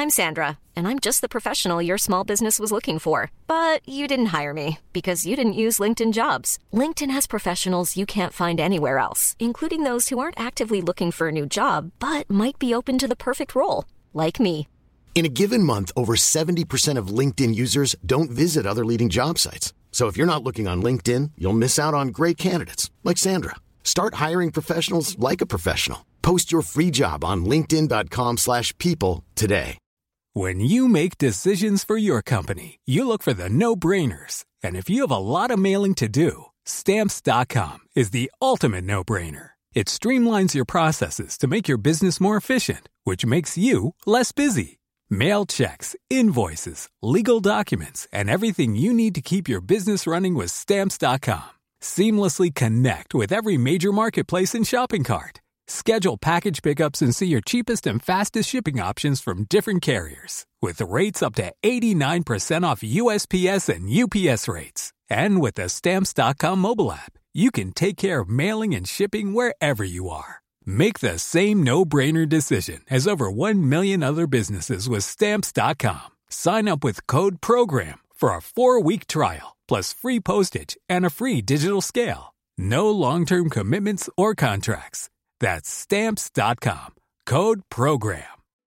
I'm Sandra, and I'm just the professional your small business was looking for. But you didn't hire me because you didn't use LinkedIn Jobs. LinkedIn has professionals you can't find anywhere else, including those who aren't actively looking for a new job, but might be open to the perfect role, like me. In a given month, over 70% of LinkedIn users don't visit other leading job sites. So if you're not looking on LinkedIn, you'll miss out on great candidates like Sandra. Start hiring professionals like a professional. Post your free job on linkedin.com/people today. When you make decisions for your company, you look for the no-brainers. And if you have a lot of mailing to do, Stamps.com is the ultimate no-brainer. It streamlines your processes to make your business more efficient, which makes you less busy. Mail checks, invoices, legal documents, and everything you need to keep your business running with Stamps.com. Seamlessly connect with every major marketplace and shopping cart. Schedule package pickups and see your cheapest and fastest shipping options from different carriers, with rates up to 89% off USPS and UPS rates. And with the Stamps.com mobile app, you can take care of mailing and shipping wherever you are. Make the same no-brainer decision as over 1 million other businesses with Stamps.com. Sign up with code PROGRAM for a 4-week trial, plus free postage and a free digital scale. No long-term commitments or contracts. That's Stamps.com. Code PROGRAM.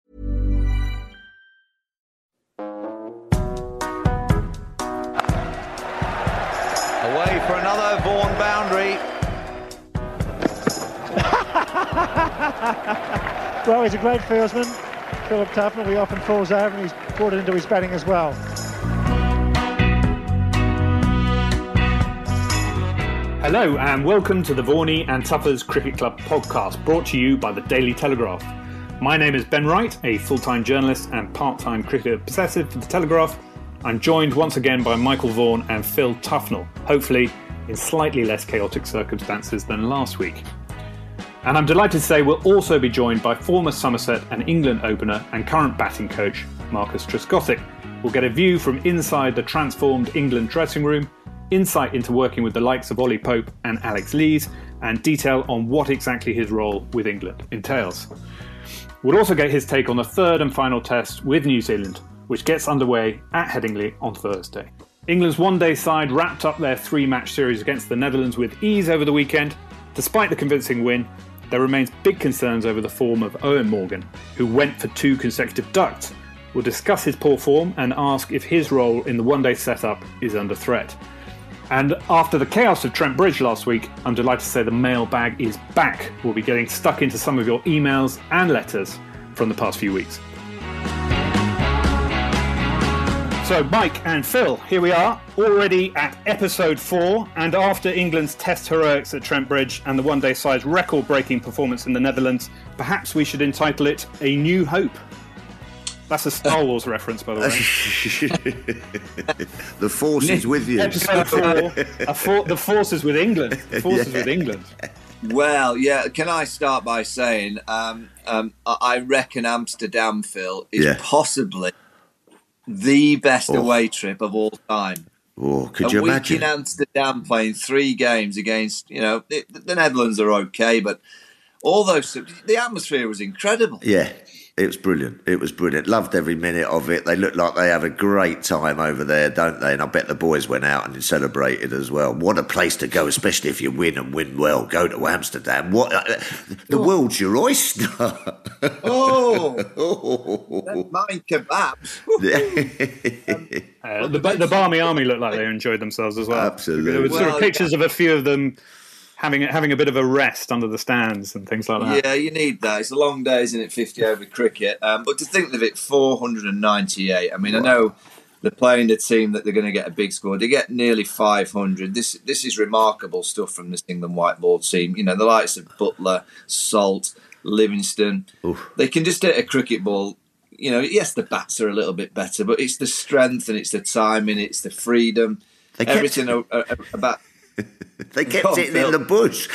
Away for another Vaughan boundary. Well, he's a great fieldsman, Philip Tufnell. He often falls over and he's brought it into his batting as well. Hello and welcome to the Vaughnie and Tuffers Cricket Club podcast, brought to you by the Daily Telegraph. My name is Ben Wright, a full-time journalist and part-time cricket obsessive for the Telegraph. I'm joined once again by Michael Vaughan and Phil Tufnell, hopefully in slightly less chaotic circumstances than last week. And I'm delighted to say we'll also be joined by former Somerset and England opener and current batting coach Marcus Trescothick. We'll get a view from inside the transformed England dressing room, insight into working with the likes of Ollie Pope and Alex Lees, and detail on what exactly his role with England entails. We'll also get his take on the third and final test with New Zealand, which gets underway at Headingley on Thursday. England's one-day side wrapped up their 3-match series against the Netherlands with ease over the weekend. Despite the convincing win, there remains big concerns over the form of Eoin Morgan, who went for 2 consecutive ducks. We'll discuss his poor form and ask if his role in the one-day setup is under threat. And after the chaos of Trent Bridge last week, I'm delighted to say the mailbag is back. We'll be getting stuck into some of your emails and letters from the past few weeks. So Mike and Phil, here we are, already at episode 4, and after England's test heroics at Trent Bridge and the one-day side's record-breaking performance in the Netherlands, perhaps we should entitle it A New Hope. That's a Star Wars reference, by the way. The Force is with you. Episode 4, the Force is with England. The Force is with England. Well, yeah, can I start by saying I reckon Amsterdam, Phil, is possibly the best away trip of all time. Oh, could you imagine? A week in Amsterdam playing 3 games against, the Netherlands are okay, but all those, the atmosphere was incredible. Yeah, it was brilliant. It was brilliant. Loved every minute of it. They look like they have a great time over there, don't they? And I bet the boys went out and celebrated as well. What a place to go, especially if you win and win well. Go to Amsterdam. The world's your oyster. Mine kebabs. The Barmy Army looked like they enjoyed themselves as well. Absolutely. There were sort of pictures of a few of them having a bit of a rest under the stands and things like that. Yeah, you need that. It's a long day, isn't it, 50 over cricket? But to think of it, 498. I mean, I know they're playing a team that they're going to get a big score. They get nearly 500. This is remarkable stuff from this England white ball team. The likes of Butler, Salt, Livingston. Oof. They can just hit a cricket ball. Yes, the bats are a little bit better, but it's the strength and it's the timing, it's the freedom, everything about... They kept it in the bush.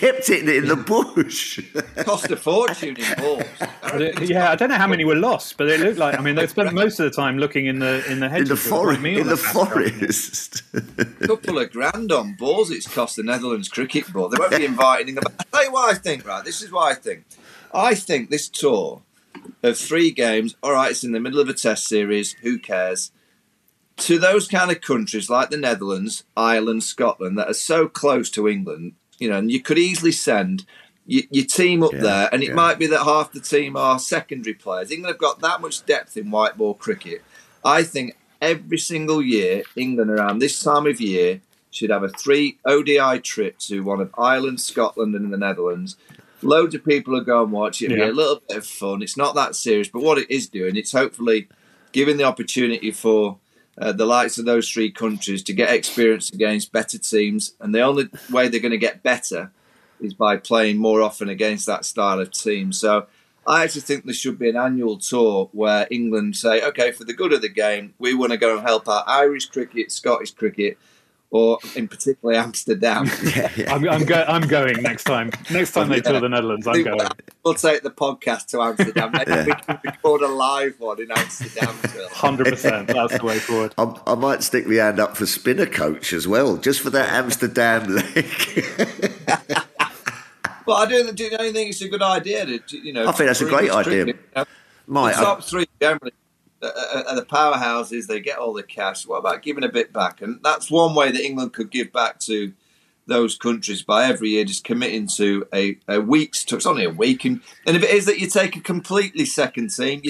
Cost a fortune in balls. Yeah, I don't know how many were lost, but it looked like. I mean, they spent most of the time looking in the hedges. In the forest. A couple of grand on balls. It's cost the Netherlands cricket ball. They won't be inviting them. I'll tell you what I think. Right, this is what I think. I think this tour of 3 games. All right, it's in the middle of a test series. Who cares? To those kind of countries like the Netherlands, Ireland, Scotland, that are so close to England, and you could easily send your team up there, and it might be that half the team are secondary players. England have got that much depth in white ball cricket. I think every single year, England around this time of year should have a 3 ODI trip to one of Ireland, Scotland, and the Netherlands. Loads of people will go and watch it. It'll be a little bit of fun. It's not that serious, but what it is doing, it's hopefully giving the opportunity for the likes of those 3 countries to get experience against better teams. And the only way they're going to get better is by playing more often against that style of team. So I actually think there should be an annual tour where England say, okay, for the good of the game, we want to go and help out Irish cricket, Scottish cricket, or in particular Amsterdam. I'm going next time. Next time they tour the Netherlands, I'm going. We'll take the podcast to Amsterdam. Maybe we can record a live one in Amsterdam. 100%. That's the way forward. I might stick my hand up for spinner coach as well, just for that Amsterdam leg. Well, I do you think it's a good idea? I think that's a great idea. The top 3 generally are the powerhouses. They get all the cash. What about giving a bit back? And that's one way that England could give back to those countries by every year just committing to a week's tour. It's only a week. And if it is that you take a complete second team,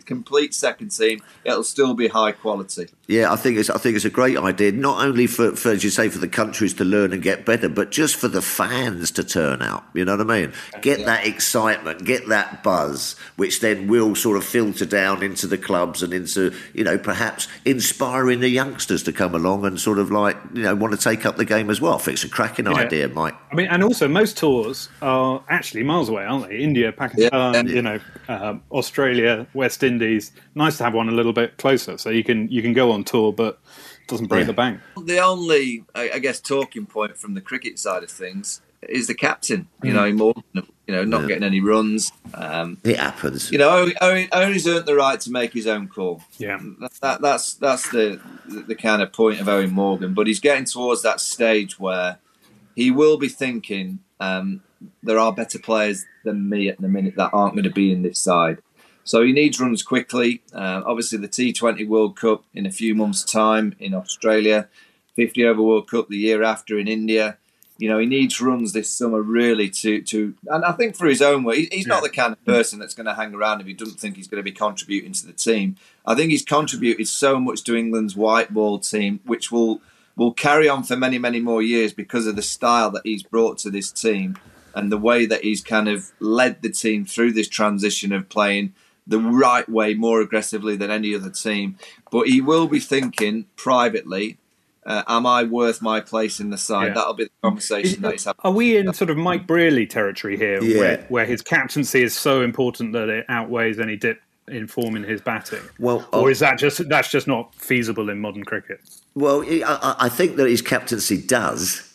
it'll still be high quality. Yeah, I think it's a great idea, not only for as you say, for the countries to learn and get better, but just for the fans to turn out. You know what I mean? Get that excitement, get that buzz, which then will sort of filter down into the clubs and into, perhaps inspiring the youngsters to come along and sort of want to take up the game as well. I think it's a cracking idea, Mike. I mean, and also most tours are actually miles away, aren't they? India, Pakistan, Australia, West Indies. Nice to have one a little bit closer, so you can go on tour, but it doesn't break the bank. The only, I guess, talking point from the cricket side of things is the captain. Morgan, not getting any runs. It happens. Owen's earned the right to make his own call. Yeah, that's the kind of point of Eoin Morgan. But he's getting towards that stage where he will be thinking, there are better players than me at the minute that aren't going to be in this side. So he needs runs quickly. Obviously, the T20 World Cup in a few months' time in Australia, 50-over World Cup the year after in India. He needs runs this summer really to and I think for his own way, he's not the kind of person that's going to hang around if he doesn't think he's going to be contributing to the team. I think he's contributed so much to England's white ball team, which will carry on for many, many more years because of the style that he's brought to this team and the way that he's kind of led the team through this transition of playing the right way, more aggressively than any other team. But he will be thinking privately, am I worth my place in the side? Yeah. That'll be the conversation that he's having. Are we in sort of Mike Brearley territory here, where his captaincy is so important that it outweighs any dip in form in his batting? Well, or is that's just not feasible in modern cricket? Well, I think that his captaincy does.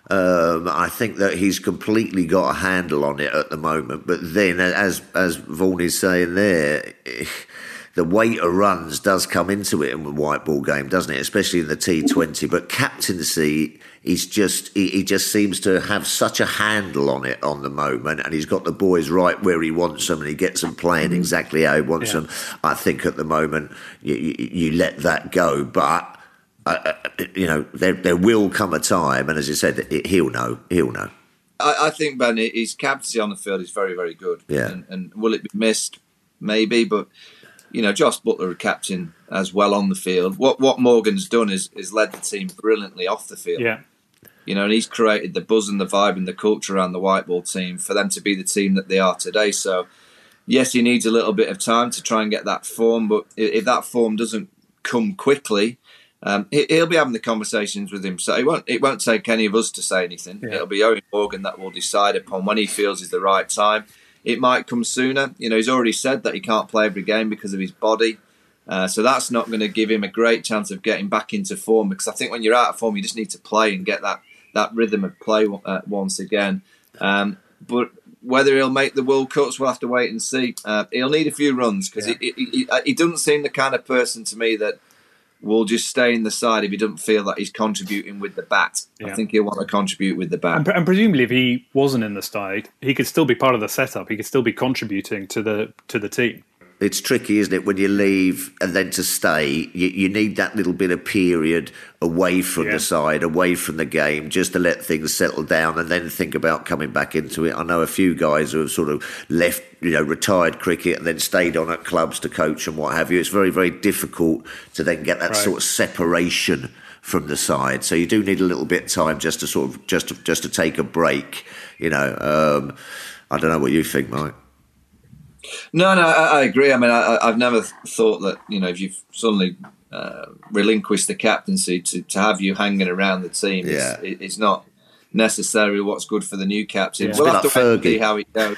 I think that he's completely got a handle on it at the moment. But then, as Vaughan is saying there, the weight of runs does come into it in the white ball game, doesn't it? Especially in the T20. But captaincy is he just seems to have such a handle on it on the moment, and he's got the boys right where he wants them, and he gets them playing exactly how he wants them. I think at the moment you let that go, but. There will come a time, and as you said, he'll know. I think, Ben, his captaincy on the field is very, very good. Yeah. And will it be missed? Maybe, but Josh Buttler, captain as well on the field. What Morgan's done is led the team brilliantly off the field. Yeah. And he's created the buzz and the vibe and the culture around the white ball team for them to be the team that they are today. So, yes, he needs a little bit of time to try and get that form, but if that form doesn't come quickly. He'll be having the conversations with him, so it won't take any of us to say anything. It'll be Eoin Morgan that will decide upon when he feels is the right time. It might come sooner. He's already said that he can't play every game because of his body, so that's not going to give him a great chance of getting back into form, because I think when you're out of form, you just need to play and get that rhythm of play once again. But whether he'll make the World Cups, we'll have to wait and see. He'll need a few runs, because he doesn't seem the kind of person to me that will just stay in the side if he doesn't feel that he's contributing with the bat. I think he'll want to contribute with the bat. And presumably, if he wasn't in the side, he could still be part of the setup. He could still be contributing to the team. It's tricky, isn't it, when you leave and then to stay? You need that little bit of period away from the side, away from the game, just to let things settle down and then think about coming back into it. I know a few guys who have sort of left, retired cricket and then stayed on at clubs to coach and what have you. It's very, very difficult to then get that sort of separation from the side. So you do need a little bit of time just to sort of just to take a break. I don't know what you think, Mike. No, I agree. I mean, I've never thought that, if you've suddenly relinquished the captaincy to have you hanging around the team, it's not necessarily what's good for the new captain. We'll have to wait and see how it goes.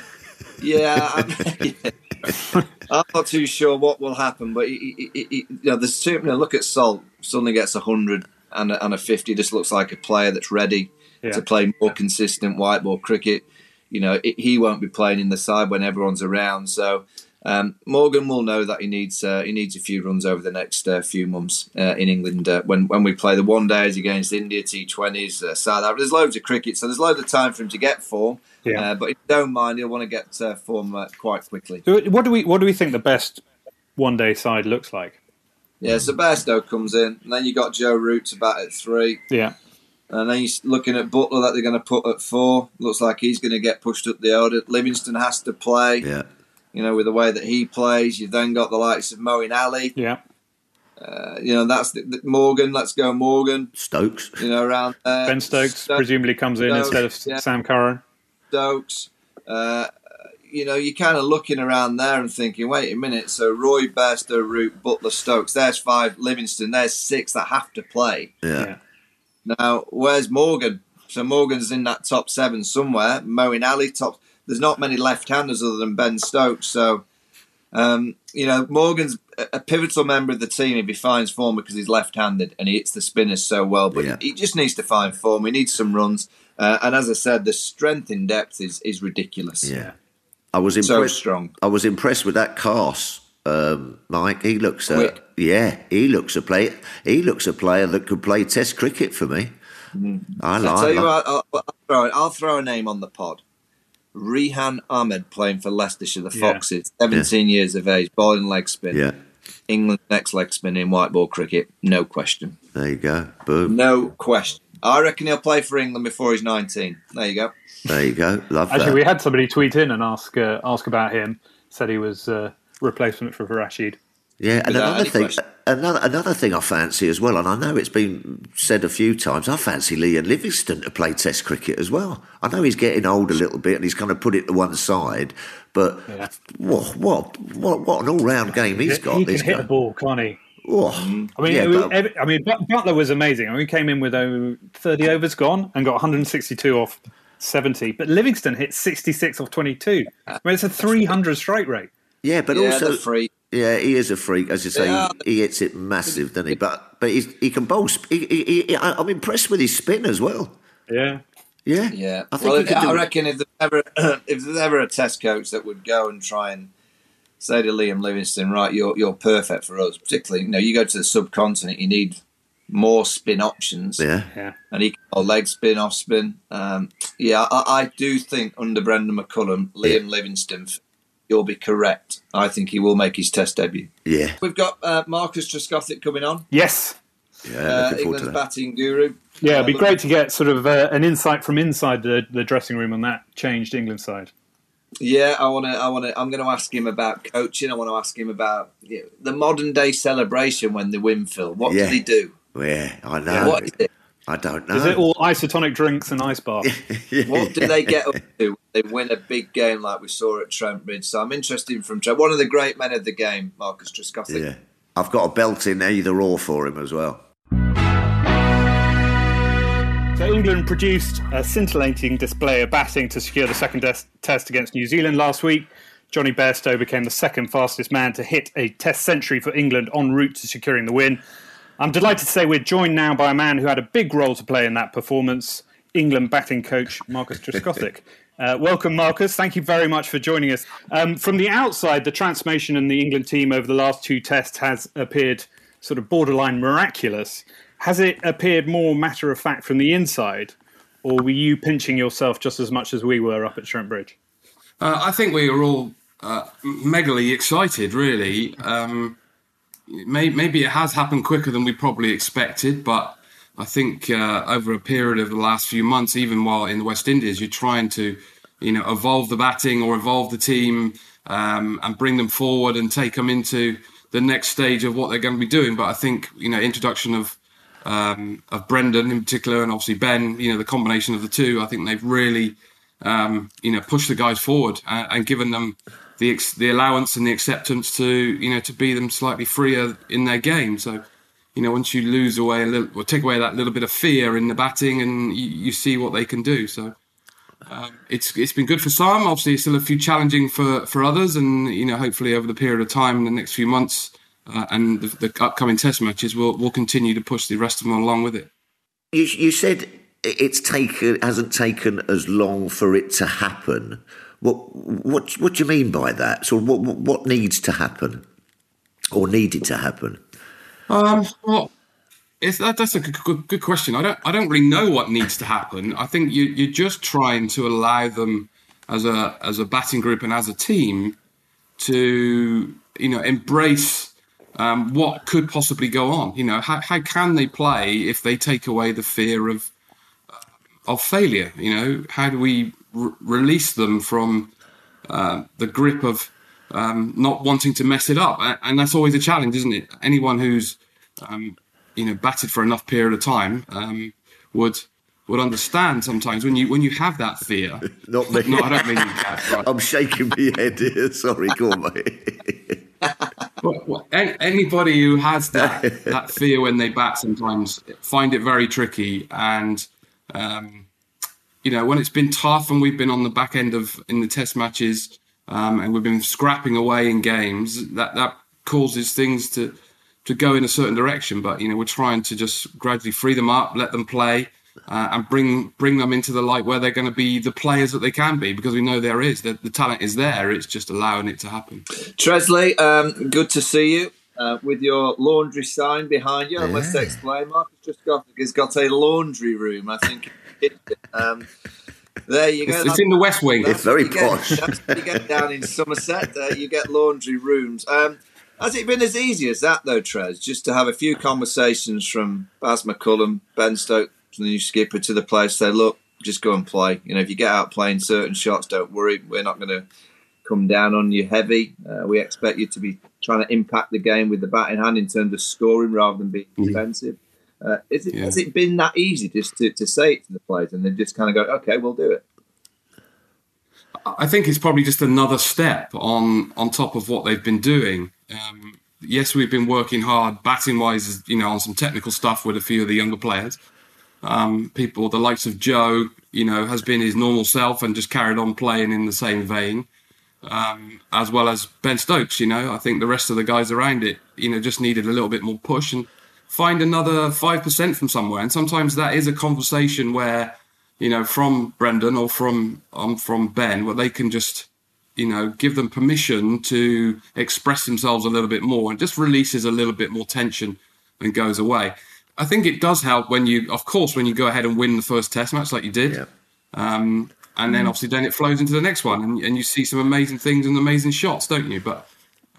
I'm not too sure what will happen, but there's certainly, look at Salt, suddenly gets 100 and a 50, just looks like a player that's ready to play more consistent white ball cricket. He won't be playing in the side when everyone's around. So Morgan will know that he needs a few runs over the next few months in England when we play the one days against India, T20s, South Africa. There's loads of cricket, so there's loads of time for him to get form. Yeah. But if you don't mind, he'll want to get form quite quickly. So what do we think the best one day side looks like? Yeah, so Bairstow comes in, and then you got Joe Root to bat at 3. Yeah. And then you're looking at Butler that they're going to put at 4. Looks like he's going to get pushed up the order. Livingston has to play. Yeah. With the way that he plays. You've then got the likes of Moeen Ali. Yeah. That's Morgan. Let's go Morgan. Stokes. Around there. Ben Stokes presumably comes in instead of Sam Curran. Stokes. You're kind of looking around there and thinking, wait a minute. So Roy, Bairstow, Root, Butler, Stokes. There's 5. Livingston. There's 6 that have to play. Yeah. Now, where's Morgan? So Morgan's in that top 7 somewhere. Moeen Ali, top. There's not many left-handers other than Ben Stokes. So, Morgan's a pivotal member of the team if he finds form because he's left-handed and he hits the spinners so well. But he just needs to find form. He needs some runs. And as I said, the strength in depth is ridiculous. Yeah. I was impressed. So strong. I was impressed with that Carse, Mike. He looks quick. He looks a player. He looks a player that could play Test cricket for me. I'll throw a name on the pod. Rehan Ahmed playing for Leicestershire, the Foxes, 17 years of age, bowling leg spin. Yeah. England's next leg spin in white ball cricket, no question. There you go. Boom. No question. I reckon he'll play for England before he's 19. There you go. There you go. Love that. Actually, we had somebody tweet in and ask about him. Said he was replacement for Rashid. Yeah, and another thing I fancy as well, and I know it's been said a few times, I fancy Liam Livingstone to play Test cricket as well. I know he's getting old a little bit and he's kind of put it to one side, but what an all-round game he's got. He can hit the ball, can't he? Oh, Butler was amazing. He came in with 30 overs gone and got 162 off 70, but Livingstone hit 66 off 22. It's a 300 strike rate. Yeah, but also... Yeah, he is a freak, as you say. Yeah. He hits it massive, doesn't he? But he can bowl. I'm impressed with his spin as well. Yeah. I reckon if there's ever a Test coach that would go and try and say to Liam Livingstone, right, you're perfect for us. Particularly, you go to the subcontinent, you need more spin options. Yeah. And he can bowl leg spin, off spin. I do think under Brendan McCullum, Liam Livingstone. You'll be correct. I think he will make his Test debut. Yeah. We've got Marcus Trescothick coming on. Yes. Yeah, England's batting guru. Yeah, it'd be great to get sort of an insight from inside the dressing room on that changed England side. Yeah, I'm going to ask him about coaching. I want to ask him about the modern day celebration when they win, Phil. What do they do? Yeah, I know. What is it? I don't know. Is it all isotonic drinks and ice bath? What do they get up to? They win a big game like we saw at Trent Bridge. So I'm interested from Trent. One of the great men of the game, Marcus Trescothick. Yeah. I've got a belt in either or for him as well. So England produced a scintillating display of batting to secure the second test against New Zealand last week. Johnny Bairstow became the second fastest man to hit a Test century for England en route to securing the win. I'm delighted to say we're joined now by a man who had a big role to play in that performance, England batting coach Marcus Trescothick. Welcome, Marcus. Thank you very much for joining us. From the outside, the transformation in the England team over the last 2 tests has appeared sort of borderline miraculous. Has it appeared more matter of fact from the inside, or were you pinching yourself just as much as we were up at Trent Bridge? I think we were all megally excited, really. Maybe it has happened quicker than we probably expected, but I think over a period of the last few months, even while in the West Indies, you're trying to, evolve the batting or evolve the team and bring them forward and take them into the next stage of what they're going to be doing. But I think, introduction of Brendan in particular, and obviously Ben, the combination of the two, I think they've really, pushed the guys forward and given them the allowance and the acceptance to, to be them slightly freer in their game. So, once you lose away a little, or take away that little bit of fear in the batting, and you see what they can do. So it's been good for some. Obviously, it's still a few challenging for others, and hopefully over the period of time in the next few months and the upcoming Test matches, we'll continue to push the rest of them along with it. You said hasn't taken as long for it to happen. What do you mean by that? So what needs to happen, or needed to happen? Well, that's a good question. I don't really know what needs to happen. I think you're just trying to allow them as a batting group and as a team to embrace what could possibly go on. How can they play if they take away the fear of failure? How do we release them from the grip of not wanting to mess it up? And that's always a challenge, isn't it? Anyone who's batted for enough period of time would understand sometimes when you have that fear. Not me. No, I don't mean that. Right. I'm shaking my head here. Sorry, go on, mate. Well, anybody who has that fear when they bat sometimes find it very tricky. And when it's been tough and we've been on the back end in the Test matches and we've been scrapping away in games, that causes things to go in a certain direction. But we're trying to just gradually free them up, let them play, and bring them into the light where they're going to be the players that they can be, because we know the talent is there. It's just allowing it to happen. Tresley, good to see you with your laundry sign behind you. I must explain, Mark has got a laundry room, I think. There you go. It's in the West Wing. It's very posh. You get down in Somerset, you get laundry rooms. Has it been as easy as that, though, Trez? Just to have a few conversations from Baz McCullum, Ben Stokes, the new skipper, to the players, say, look, just go and play. If you get out playing certain shots, don't worry. We're not going to come down on you heavy. We expect you to be trying to impact the game with the bat in hand in terms of scoring rather than being defensive. Has it been that easy just to say it to the players and then just kind of go, okay, we'll do it? I think it's probably just another step on top of what they've been doing. Yes, we've been working hard batting-wise, on some technical stuff with a few of the younger players. People, the likes of Joe, has been his normal self and just carried on playing in the same vein, as well as Ben Stokes. I think the rest of the guys around it, just needed a little bit more push and find another 5% from somewhere. And sometimes that is a conversation where, from Brendan or from Ben, where they can just, give them permission to express themselves a little bit more, and just releases a little bit more tension and goes away. I think it does help when you go ahead and win the first Test match like you did. Yeah. And then obviously then it flows into the next one and you see some amazing things and amazing shots, don't you? But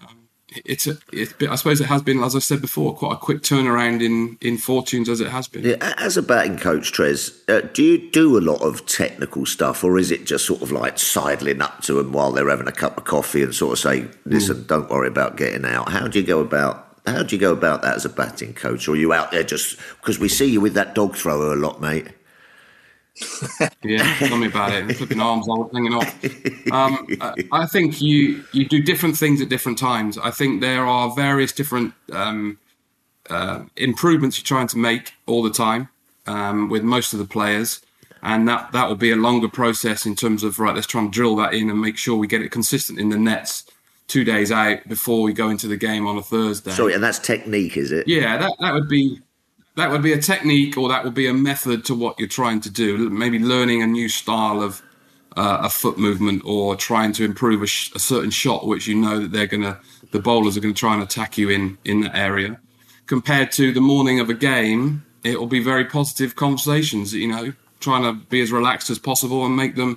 I suppose it has been, as I said before, quite a quick turnaround in fortunes as it has been. Yeah, as a batting coach, Trez, do you do a lot of technical stuff, or is it just sort of like sidling up to them while they're having a cup of coffee and sort of say, listen, don't worry about getting out? How do you go about that as a batting coach? Or are you out there just because we see you with that dog thrower a lot, mate? Yeah, tell me about it. Flipping arms all hanging off. I think you do different things at different times. I think there are various different improvements you're trying to make all the time with most of the players, and that will be a longer process in terms of, right, let's try and drill that in and make sure we get it consistent in the nets 2 days out before we go into the game on a Thursday. Sorry, and that's technique, is it? Yeah, that would be a technique, or that would be a method to what you're trying to do. Maybe learning a new style of a foot movement, or trying to improve a certain shot, which that the bowlers are going to try and attack you in that area. Compared to the morning of a game, it will be very positive conversations. Trying to be as relaxed as possible and make them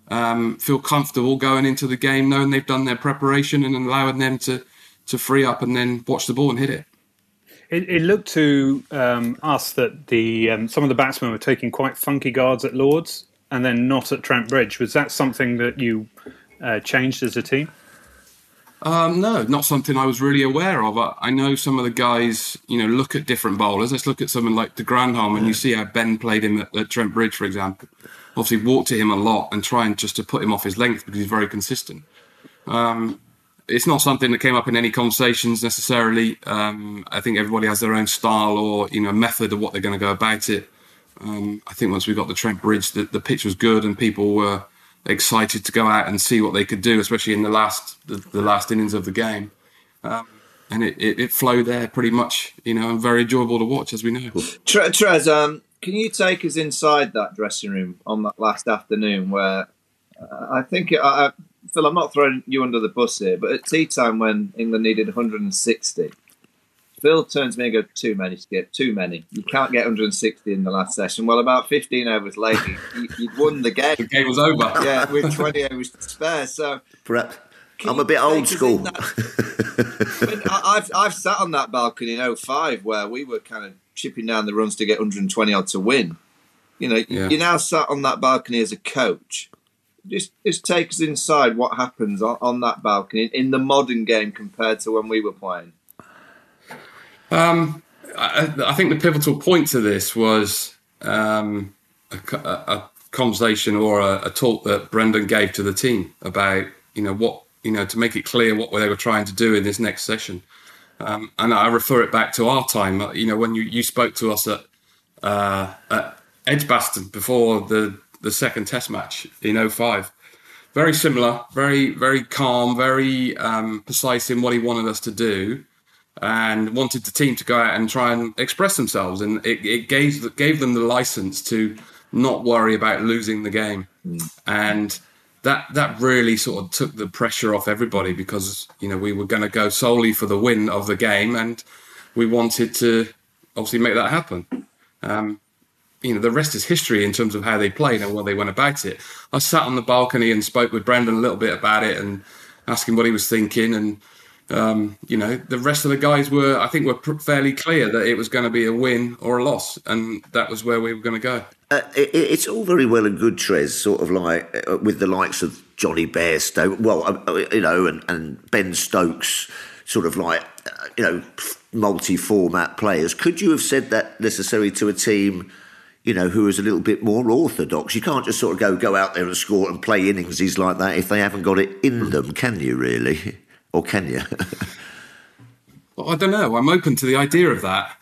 feel comfortable going into the game, knowing they've done their preparation and allowing them to free up and then watch the ball and hit it. It looked to us that some of the batsmen were taking quite funky guards at Lords and then not at Trent Bridge. Was that something that you changed as a team? No, not something I was really aware of. I know some of the guys, look at different bowlers. Let's look at someone like de Grandhomme, and you see how Ben played him at Trent Bridge, for example. Obviously walked to him a lot and trying just to put him off his length because he's very consistent. It's not something that came up in any conversations necessarily. I think everybody has their own style or method of what they're going to go about it. I think once we got the Trent Bridge, the pitch was good and people were excited to go out and see what they could do, especially in the last innings of the game. And it flowed there pretty much, and very enjoyable to watch, as we know. Trez, can you take us inside that dressing room on that last afternoon where I think, Phil, I'm not throwing you under the bus here, but at tea time when England needed 160, Phil turns to me and goes, too many, Skip, too many. You can't get 160 in the last session. Well, about 15 overs later, you'd won the game. The game was over. Yeah, with 20 overs to spare. So perhaps I'm a bit old school. I've sat on that balcony in 05 where we were kind of chipping down the runs to get 120 odd to win. You now sat on that balcony as a coach. Just take us inside what happens on that balcony in the modern game compared to when we were playing. I think the pivotal point to this was a conversation or a talk that Brendan gave to the team about what to make it clear what they were trying to do in this next session. And I refer it back to our time. When you spoke to us at Edgbaston before the second Test match in 05. Very similar, very, very calm, very precise in what he wanted us to do and wanted the team to go out and try and express themselves. And it gave them the license to not worry about losing the game. And that really sort of took the pressure off everybody because, we were going to go solely for the win of the game and we wanted to obviously make that happen. The rest is history in terms of how they played and what they went about it. I sat on the balcony and spoke with Brendan a little bit about it and asked him what he was thinking. And, the rest of the guys were fairly clear that it was going to be a win or a loss. And that was where we were going to go. It's all very well and good, Trez, sort of like with the likes of Johnny Bairstow, and Ben Stokes, sort of like, multi-format players. Could you have said that necessarily to a team, who is a little bit more orthodox? You can't just sort of go out there and score and play innings like that if they haven't got it in them, can you really? Or can you? Well, I don't know. I'm open to the idea of that.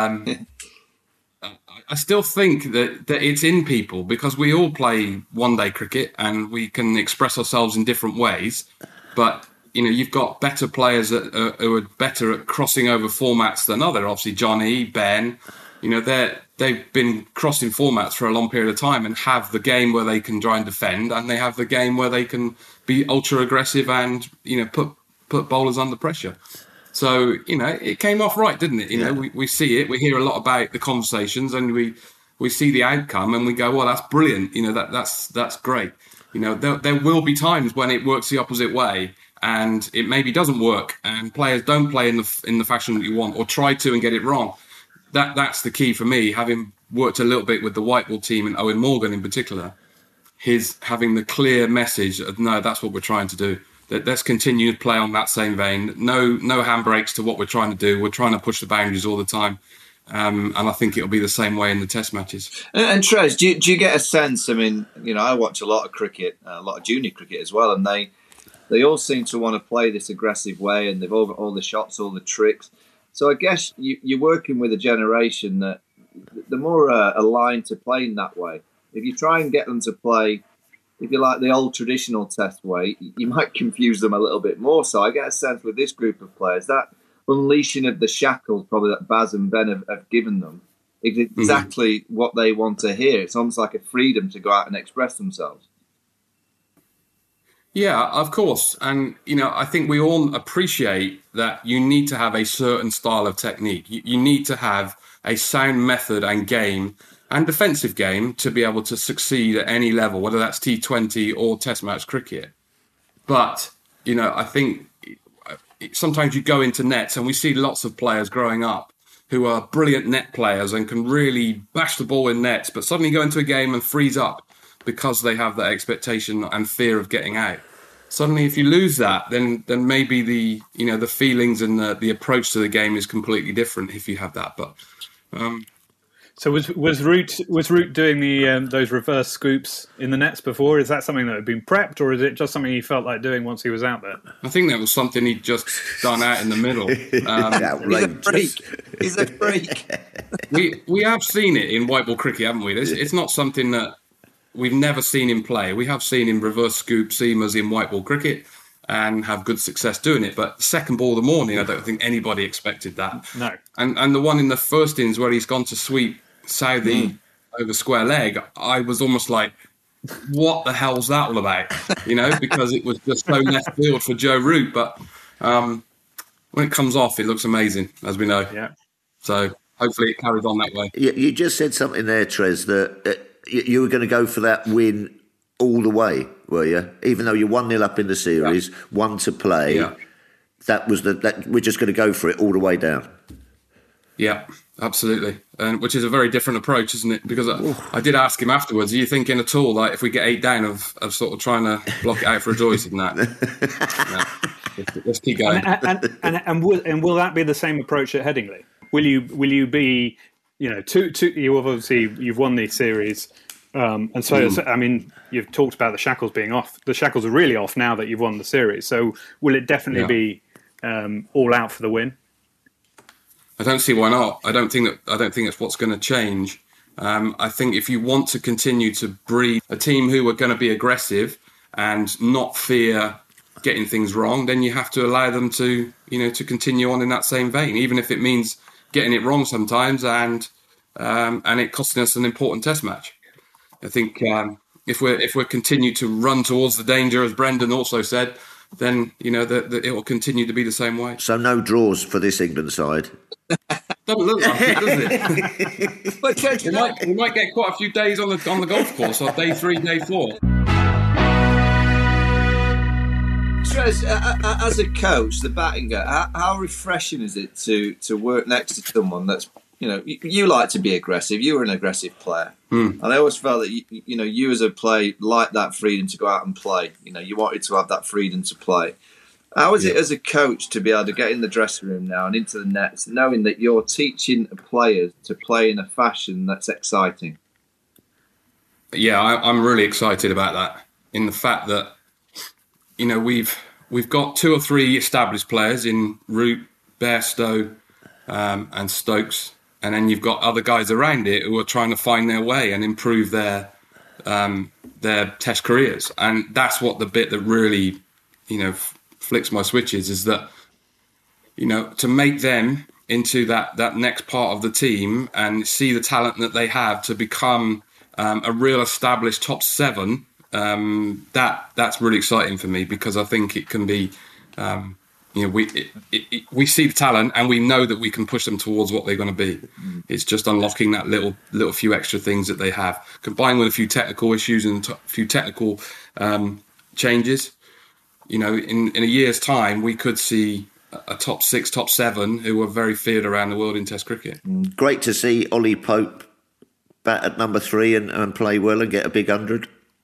I still think that it's in people because we all play one-day cricket and we can express ourselves in different ways. But, you've got better players who are better at crossing over formats than others. Obviously, Johnny, Ben, they've been crossing formats for a long period of time and have the game where they can try and defend and they have the game where they can be ultra aggressive and, put bowlers under pressure. So, it came off right, didn't it? We see it, we hear a lot about the conversations and we see the outcome and we go, well, that's brilliant. That's great. There will be times when it works the opposite way and it maybe doesn't work and players don't play in the fashion that you want or try to and get it wrong. That's the key for me, having worked a little bit with the white ball team and Owen Morgan in particular, his having the clear message of, no, that's what we're trying to do. Let's continue to play on that same vein. No handbrakes to what we're trying to do. We're trying to push the boundaries all the time. And I think it'll be the same way in the Test matches. And Trez, do you get a sense? I mean, I watch a lot of cricket, a lot of junior cricket as well, and they all seem to want to play this aggressive way and they've all got all the shots, all the tricks. So I guess you're working with a generation that they're more aligned to playing that way. If you try and get them to play, if you like, the old traditional Test way, you might confuse them a little bit more. So I get a sense with this group of players, that unleashing of the shackles probably that Baz and Ben have given them is exactly what they want to hear. It's almost like a freedom to go out and express themselves. Yeah, of course. And, I think we all appreciate that you need to have a certain style of technique. You need to have a sound method and game and defensive game to be able to succeed at any level, whether that's T20 or Test match cricket. But, I think sometimes you go into nets and we see lots of players growing up who are brilliant net players and can really bash the ball in nets, but suddenly go into a game and freeze up because they have that expectation and fear of getting out. Suddenly, if you lose that, then maybe the feelings and the approach to the game is completely different if you have that. But so was Root doing those reverse scoops in the nets before? Is that something that had been prepped, or is it just something he felt like doing once he was out there? I think that was something he'd just done out in the middle. He's a freak. We have seen it in white ball cricket, haven't we? It's not something that we've never seen him play. We have seen him reverse scoop seamers in white ball cricket and have good success doing it. But second ball of the morning, I don't think anybody expected that. No. And the one in the first innings where he's gone to sweep Southey over square leg, I was almost like, what the hell's that all about? Because it was just so left field for Joe Root. But when it comes off, it looks amazing, as we know. Yeah. So hopefully it carries on that way. You just said something there, Trez, that you were going to go for that win all the way, were you? Even though you're 1-0 up in the series, 1 to play, that was we're just going to go for it all the way down. Yeah, absolutely. Which is a very different approach, isn't it? Because I did ask him afterwards, are you thinking at all, like, if we get 8 down, of sort of trying to block it out for a Joyce and that? No. Let's keep going. And will that be the same approach at Headingley? Will you be, you've won the series, and so I mean, you've talked about the shackles being off. The shackles are really off now that you've won the series. So will it definitely be all out for the win? I don't see why not. I don't think that's what's going to change. I think if you want to continue to breed a team who are going to be aggressive and not fear getting things wrong, then you have to allow them to continue on in that same vein, even if it means getting it wrong sometimes and it costing us an important Test match. I think if we're continue to run towards the danger, as Brendan also said, then it will continue to be the same way. So no draws for this England side. Doesn't look like it, does it? But we might get quite a few days on the golf course on day 3, day 4. Trez, as a coach, the batting guy, how refreshing is it to work next to someone that's, you like to be aggressive. You were an aggressive player. And I always felt that, you as a player liked that freedom to go out and play. You wanted to have that freedom to play. How is it as a coach to be able to get in the dressing room now and into the nets, knowing that you're teaching players to play in a fashion that's exciting? Yeah, I'm really excited about that. In the fact that, we've got 2 or 3 established players in Root, Bairstow, and Stokes, and then you've got other guys around it who are trying to find their way and improve their Test careers. And that's what the bit that really, flicks my switches is that, to make them into that next part of the team and see the talent that they have to become a real established top 7. That's really exciting for me, because I think it can be, we see the talent and we know that we can push them towards what they're going to be. It's just unlocking that little few extra things that they have, combined with a few technical issues and a few technical changes. In a year's time, we could see a top 6, top 7 who are very feared around the world in Test cricket. Great to see Ollie Pope bat at number 3 and play well and get a big 100.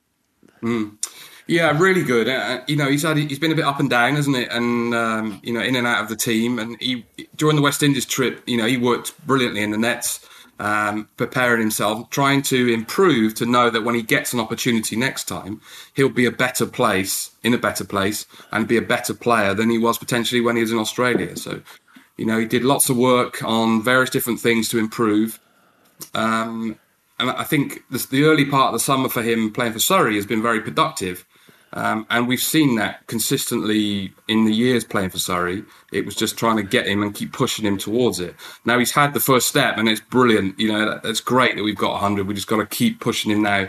Yeah, really good. He's been a bit up and down, hasn't it? And in and out of the team. And during the West Indies trip, he worked brilliantly in the nets, preparing himself, trying to improve to know that when he gets an opportunity next time, he'll be in a better place, and be a better player than he was potentially when he was in Australia. So, he did lots of work on various different things to improve. And I think the early part of the summer for him playing for Surrey has been very productive. And we've seen that consistently in the years playing for Surrey. It was just trying to get him and keep pushing him towards it. Now he's had the first step and it's brilliant. It's great that we've got 100. We just got to keep pushing him now.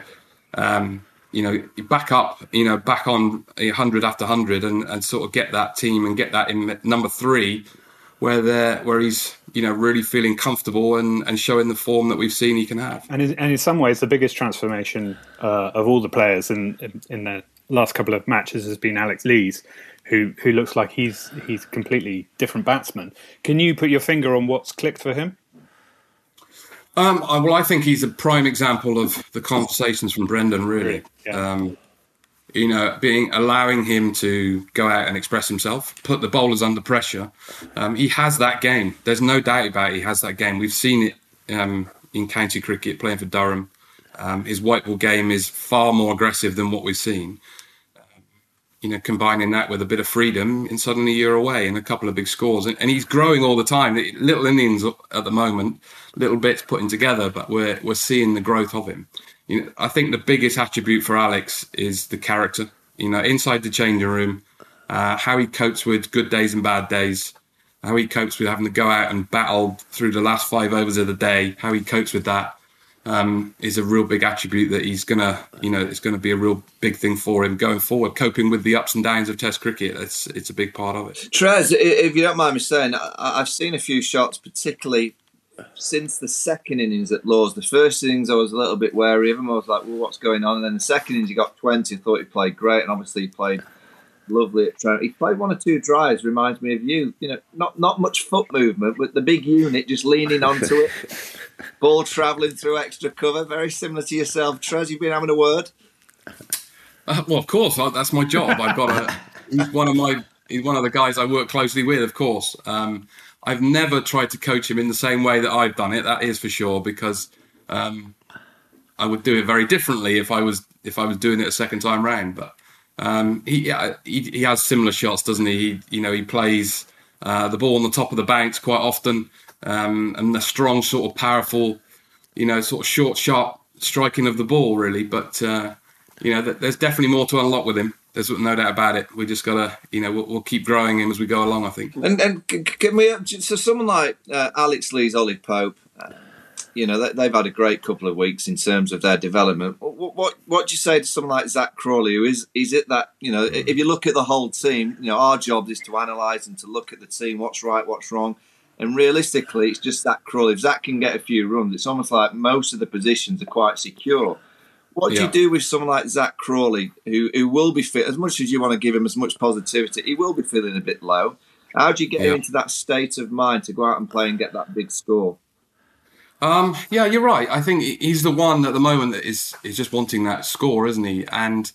Back up, back on 100 after 100 and sort of get that team and get that in number 3 where he's, really feeling comfortable and showing the form that we've seen he can have. And in some ways, the biggest transformation of all the players in the last couple of matches has been Alex Lees, who looks like he's completely different batsman. Can you put your finger on what's clicked for him? Well, I think he's a prime example of the conversations from Brendan, really. Yeah. Allowing him to go out and express himself, put the bowlers under pressure. He has that game. There's no doubt about it. He has that game. We've seen it in county cricket, playing for Durham. His white ball game is far more aggressive than what we've seen. Combining that with a bit of freedom, and suddenly you're away and a couple of big scores. And he's growing all the time. Little innings at the moment, little bits putting together, but we're seeing the growth of him. I think the biggest attribute for Alex is the character. Inside the changing room, how he copes with good days and bad days, how he copes with having to go out and battle through the last 5 overs of the day, how he copes with that. Is a real big attribute that he's gonna, it's gonna be a real big thing for him going forward. Coping with the ups and downs of Test cricket, it's a big part of it. Trez, if you don't mind me saying, I've seen a few shots, particularly since the second innings at Lords. The first innings I was a little bit wary of him. I was like, well, what's going on? And then the second innings he got 20. I thought he played great, and obviously he played lovely at Trent. He played 1 or 2 drives, reminds me of you. Not much foot movement, but the big unit just leaning onto it. Ball travelling through extra cover, very similar to yourself, Trez. You've been having a word. Well, of course, that's my job. He's one of the guys I work closely with. Of course, I've never tried to coach him in the same way that I've done it. That is for sure, because I would do it very differently if I was doing it a second time round. But he has similar shots, doesn't he? He plays the ball on the top of the bounce quite often. And the strong, sort of powerful, sort of short, sharp striking of the ball, really. But, there's definitely more to unlock with him. There's no doubt about it. We just got to, we'll keep growing him as we go along, I think. And can we, so someone like Alex Lees, Ollie Pope, they've had a great couple of weeks in terms of their development. What do you say to someone like Zach Crawley, who is it that, if you look at the whole team, our job is to analyse and to look at the team, what's right, what's wrong. And realistically, it's just Zach Crawley. If Zach can get a few runs, it's almost like most of the positions are quite secure. What do you do with someone like Zach Crawley, who will be fit, as much as you want to give him as much positivity, he will be feeling a bit low. How do you get him into that state of mind to go out and play and get that big score? You're right. I think he's the one at the moment that is just wanting that score, isn't he? And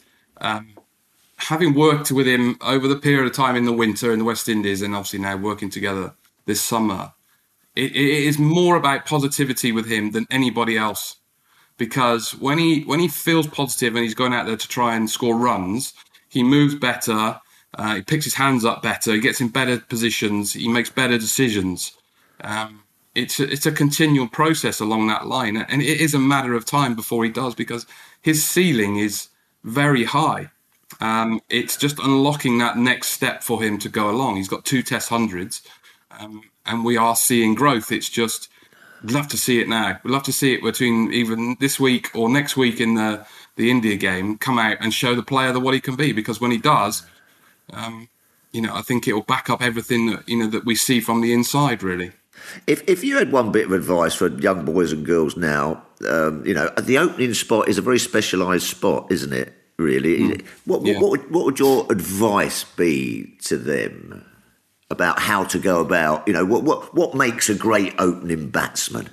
having worked with him over the period of time in the winter in the West Indies, and obviously now working together this summer, it is more about positivity with him than anybody else. Because when he feels positive and he's going out there to try and score runs, he moves better, he picks his hands up better, he gets in better positions, he makes better decisions. It's a continual process along that line, and it is a matter of time before he does, because his ceiling is very high. It's just unlocking that next step for him to go along. He's got 2 Test hundreds. And we are seeing growth. It's just, we'd love to see it now. We'd love to see it between even this week or next week in the India game, come out and show the player what he can be. Because when he does, I think it will back up everything that we see from the inside, really. If you had one bit of advice for young boys and girls now, the opening spot is a very specialised spot, isn't it? Really, what would your advice be to them about how to go about, what makes a great opening batsman?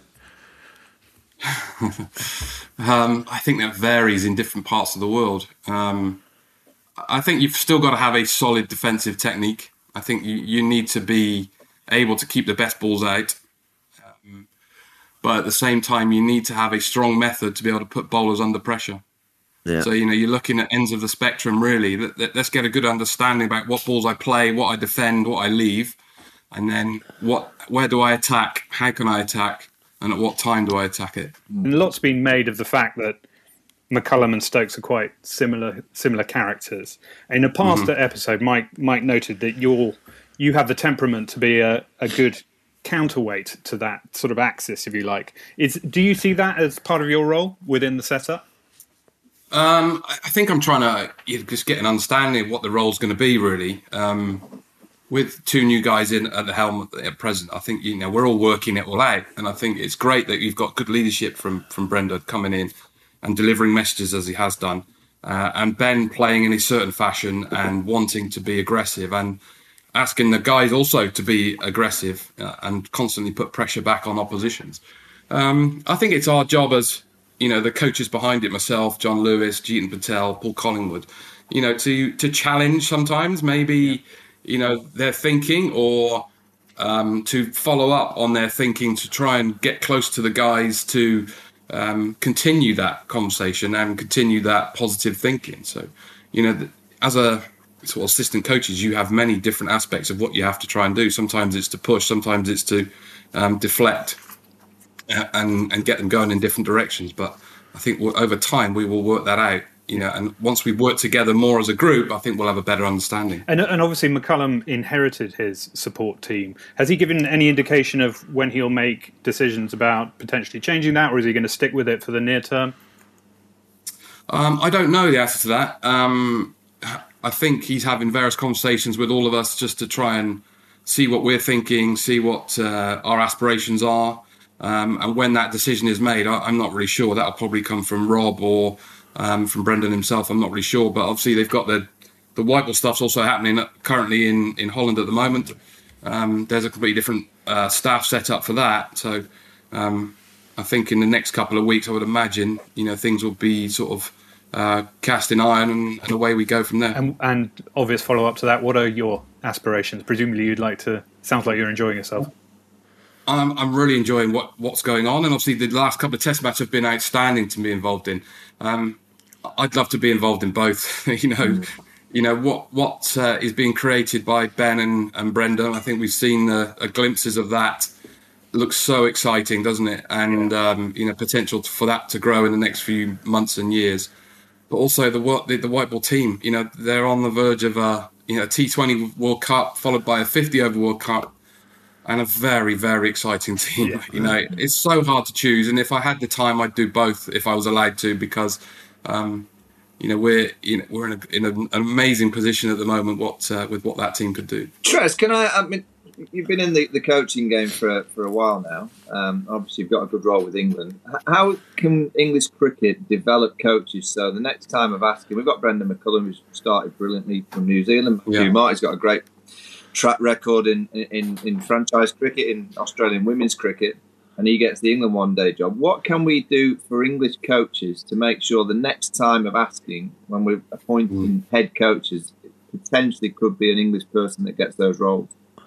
I think that varies in different parts of the world. I think you've still got to have a solid defensive technique. I think you need to be able to keep the best balls out. But at the same time, you need to have a strong method to be able to put bowlers under pressure. Yeah. So, you're looking at ends of the spectrum, really. Let's get a good understanding about what balls I play, what I defend, what I leave, and then where do I attack, how can I attack, and at what time do I attack it. And lots been made of the fact that McCullum and Stokes are quite similar characters. In a past episode, Mike noted that you have the temperament to be a good counterweight to that sort of axis, if you like. Do you see that as part of your role within the setup? I think I'm trying to just get an understanding of what the role's going to be, really. with 2 new guys in at the helm at present, I think, we're all working it all out. And I think it's great that you've got good leadership from Brendan coming in and delivering messages as he has done. And Ben playing in a certain fashion and wanting to be aggressive and asking the guys also to be aggressive and constantly put pressure back on oppositions. I think it's our job as, the coaches behind it, myself, John Lewis, Jeetan Patel, Paul Collingwood, to challenge sometimes maybe, their thinking or to follow up on their thinking to try and get close to the guys to continue that conversation and continue that positive thinking. So, as a sort of assistant coaches, you have many different aspects of what you have to try and do. Sometimes it's to push, sometimes it's to deflect and get them going in different directions. But I think over time we will work that out. And once we work together more as a group, I think we'll have a better understanding. And obviously McCullum inherited his support team. Has he given any indication of when he'll make decisions about potentially changing that, or is he going to stick with it for the near term? I don't know the answer to that. I think he's having various conversations with all of us just to try and see what we're thinking, see what our aspirations are. And when that decision is made, I'm not really sure. That'll probably come from Rob or from Brendan himself. I'm not really sure. But obviously they've got the white ball stuff's also happening currently in Holland at the moment. There's a completely different staff set up for that. So I think in the next couple of weeks, I would imagine, things will be sort of cast in iron and away we go from there. And obvious follow-up to that, what are your aspirations? Presumably you'd like to... Sounds like you're enjoying yourself. I'm really enjoying what's going on, and obviously the last couple of test matches have been outstanding to be involved in. I'd love to be involved in both. What is being created by Ben and Brendan. I think we've seen glimpses of that. It looks so exciting, doesn't it? And potential for that to grow in the next few months and years. But also the white ball team. They're on the verge of a T20 World Cup followed by a 50 over World Cup. And a very, very exciting team. Yeah. It's so hard to choose. And if I had the time, I'd do both if I was allowed to, because, we're in an amazing position at the moment. With what that team could do. Tress, you've been in the coaching game for a while now. Obviously, you've got a good role with England. How can English cricket develop coaches so the next time of asking, we've got Brendan McCullum, who's started brilliantly from New Zealand. Hugh Marty's got a great track record in franchise cricket, in Australian women's cricket, and he gets the England one-day job. What can we do for English coaches to make sure the next time of asking, when we're appointing head coaches, it potentially could be an English person that gets those roles?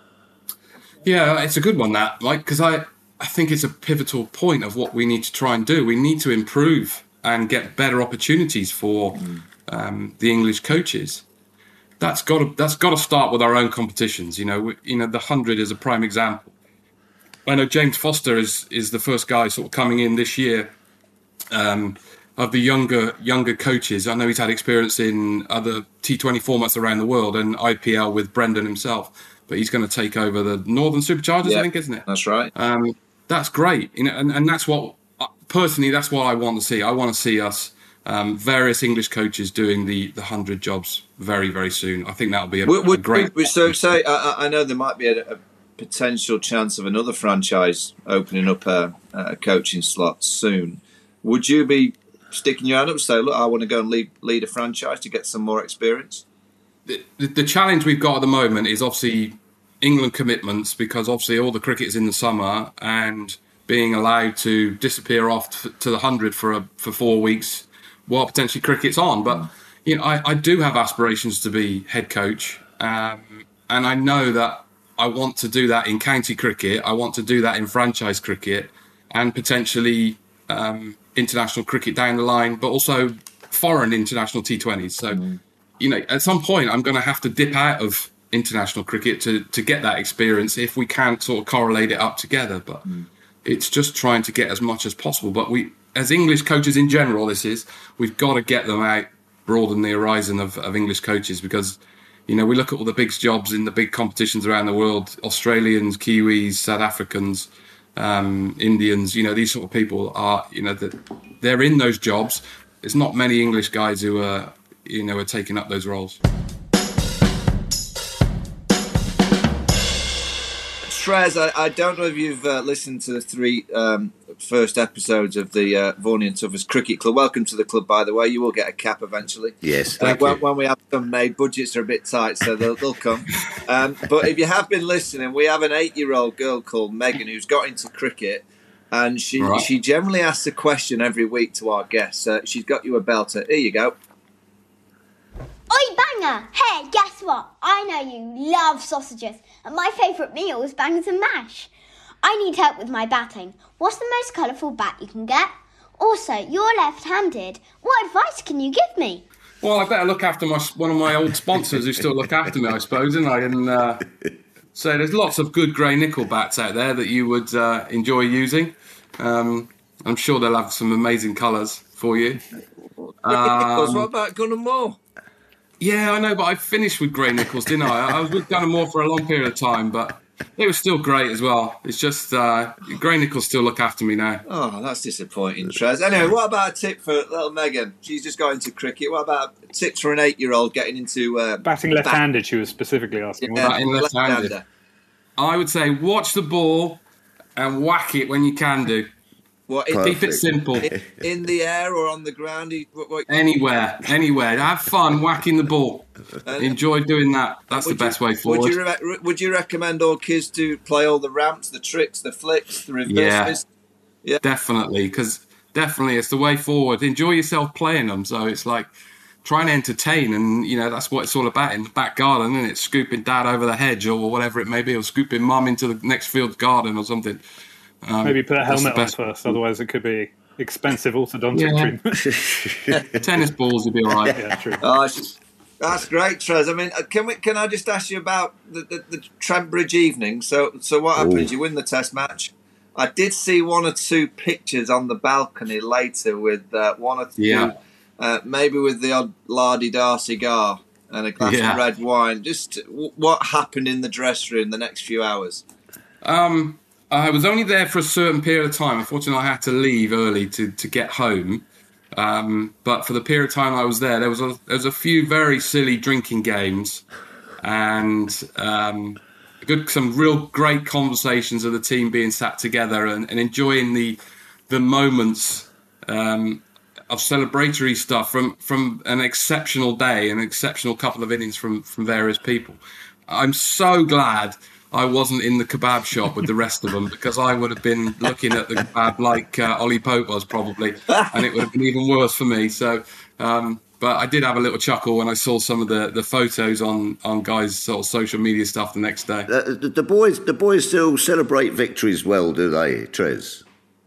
Yeah, it's a good one, that, Mike, because I think it's a pivotal point of what we need to try and do. We need to improve and get better opportunities for the English coaches. That's got to start with our own competitions. The 100 is a prime example. I know James Foster is the first guy sort of coming in this year of the younger coaches. I know he's had experience in other T20 formats around the world and IPL with Brendan himself, but he's going to take over the Northern Superchargers, I think, isn't it? That's right. That's great. And that's what personally, that's what I want to see. I want to see us. Various English coaches doing the 100 jobs very, very soon. I think that'll be a great... I know there might be a potential chance of another franchise opening up a coaching slot soon. Would you be sticking your hand up and say, look, I want to go and lead a franchise to get some more experience? The challenge we've got at the moment is obviously England commitments, because obviously all the cricket is in the summer, and being allowed to disappear off to the 100 for 4 weeks while potentially cricket's on. But I do have aspirations to be head coach, and I know that I want to do that in county cricket. I want to do that in franchise cricket, and potentially international cricket down the line, but also foreign international T20s. So at some point I'm going to have to dip out of international cricket to get that experience if we can't sort of correlate it up together. But it's just trying to get as much as possible. But we, as English coaches in general, we've got to get them out, broaden the horizon of English coaches, because, we look at all the big jobs in the big competitions around the world, Australians, Kiwis, South Africans, Indians, these sort of people are, they're in those jobs. There's not many English guys who are taking up those roles. Trez, I don't know if you've listened to the 3 first episodes of the Vorney and Toughers Cricket Club. Welcome to the club, by the way. You will get a cap eventually. Yes, when we have them made, budgets are a bit tight, so they'll come. But if you have been listening, we have an 8-year-old girl called Megan who's got into cricket, and she generally asks a question every week to our guests. She's got you a belter. Here you go. Oi, Banger! Hey, guess what? I know you love sausages, and my favourite meal is bangers and mash. I need help with my batting. What's the most colourful bat you can get? Also, you're left-handed. What advice can you give me? Well, I better look after one of my old sponsors who still look after me, I suppose, and I can say there's lots of good grey nickel bats out there that you would enjoy using. I'm sure they'll have some amazing colours for you. What about Gunnar Moore? Yeah, I know, but I finished with grey nickels, didn't I? I was with Gunnar Moore for a long period of time, but it was still great as well. It's just grey nickels still look after me now. Oh, that's disappointing, Trez. Anyway, what about a tip for little Megan? She's just got into cricket. What about tips for an 8-year-old getting into... batting left-handed, she was specifically asking. Yeah, batting left-handed. I would say watch the ball and whack it when you can do. Keep it simple. In the air or on the ground? Anywhere. Have fun whacking the ball. Enjoy doing that. That's the best way forward. Would you recommend all kids to play all the ramps, the tricks, the flicks, the reverses? Yeah, definitely. Because definitely it's the way forward. Enjoy yourself playing them. So it's like trying to entertain, and that's what it's all about in the back garden, isn't it? Scooping dad over the hedge or whatever it may be, or scooping mum into the next field garden or something. Maybe put a helmet on first, otherwise it could be expensive orthodontic treatment. Tennis balls would be all right. Yeah, true. That's great, Trez. I mean, can I just ask you about the Trent Bridge evening? So what happened? You win the Test match. I did see 1 or 2 pictures on the balcony later with 1 or 2, maybe with the odd la-di-da cigar and a glass of red wine. Just what happened in the dressing room the next few hours? I was only there for a certain period of time. Unfortunately, I had to leave early to get home. But for the period of time I was there was a few very silly drinking games and some real great conversations of the team being sat together and enjoying the moments of celebratory stuff from an exceptional day, an exceptional couple of innings from various people. I'm so glad I wasn't in the kebab shop with the rest of them, because I would have been looking at the kebab like Ollie Pope was probably, and it would have been even worse for me. So, but I did have a little chuckle when I saw some of the photos on guys' sort of social media stuff the next day. The boys still celebrate victories well, do they, Trez?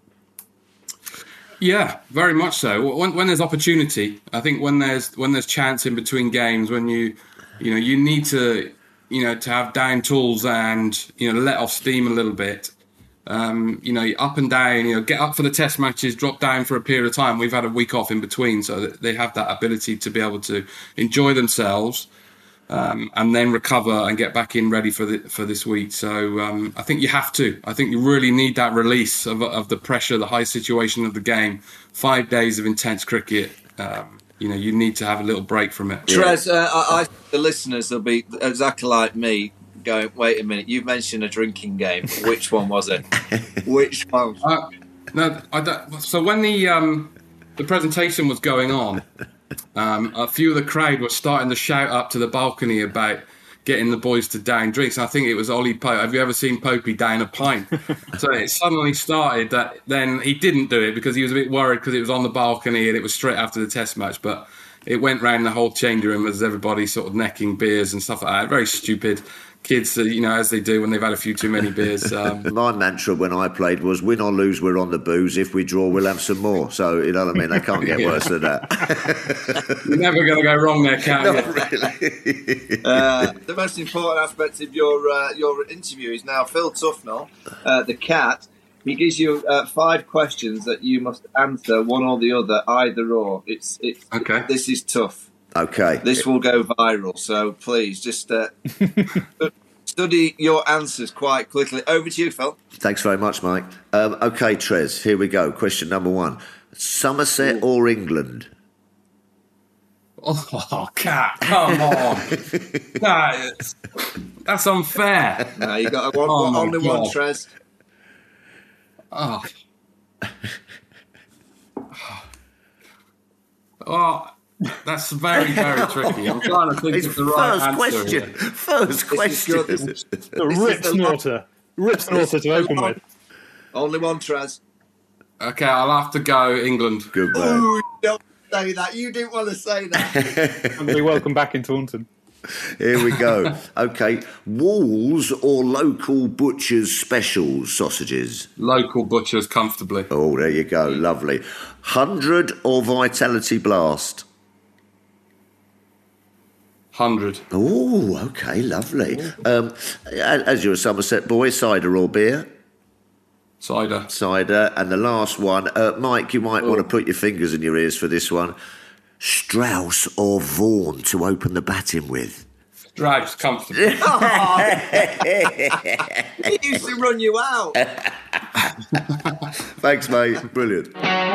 Yeah, very much so. When there's opportunity, I think when there's chance in between games, when you need to. To have down tools and, let off steam a little bit. Up and down, get up for the Test matches, drop down for a period of time. We've had a week off in between, so that they have that ability to be able to enjoy themselves and then recover and get back in ready for this week. So I think you have to. I think you really need that release of the pressure, the high situation of the game. 5 days of intense cricket. You need to have a little break from it. Trez, I think the listeners will be exactly like me, going, wait a minute, you've mentioned a drinking game. Which one was it? Which one? No, I don't. So when the presentation was going on, a few of the crowd were starting to shout up to the balcony about getting the boys to down drinks. And I think it was Ollie Pope. Have you ever seen Popey down a pint? So it suddenly started that then he didn't do it because he was a bit worried because it was on the balcony and it was straight after the Test match. But it went round the whole changing room as everybody sort of necking beers and stuff like that. Very stupid. Kids, as they do when they've had a few too many beers. My mantra when I played was, win or lose, we're on the booze. If we draw, we'll have some more. So, you know what I mean? They can't get worse than that. You're never going to go wrong there, can you? Not really. The most important aspect of your interview is now Phil Tufnell, the cat. He gives you 5 questions that you must answer, one or the other, either or. It's okay. This is tough. Okay. This will go viral, so please just study your answers quite quickly. Over to you, Phil. Thanks very much, Mike. Okay, Trez, here we go. Question number 1. Somerset or England? Oh, Cat, come on. That's unfair. No, you got only one, Trez. Oh. Oh, that's very, very tricky. I'm trying to think of the right answer. First question. The Rip Snorter to open with. Only one, Trez. Okay, I'll have to go England. Good man. Ooh, don't say that. You didn't want to say that. And we welcome back in Taunton. Here we go. Okay, Walls or local butchers' specials sausages? Local butchers, comfortably. Oh, there you go. Lovely. 100 or Vitality Blast? 100. Oh, okay, lovely. As you're a Somerset boy, cider or beer? Cider. Cider. And the last one, Mike, you might want to put your fingers in your ears for this one. Strauss or Vaughan to open the batting with? Strauss, comfortably. He used to run you out. Thanks, mate. Brilliant.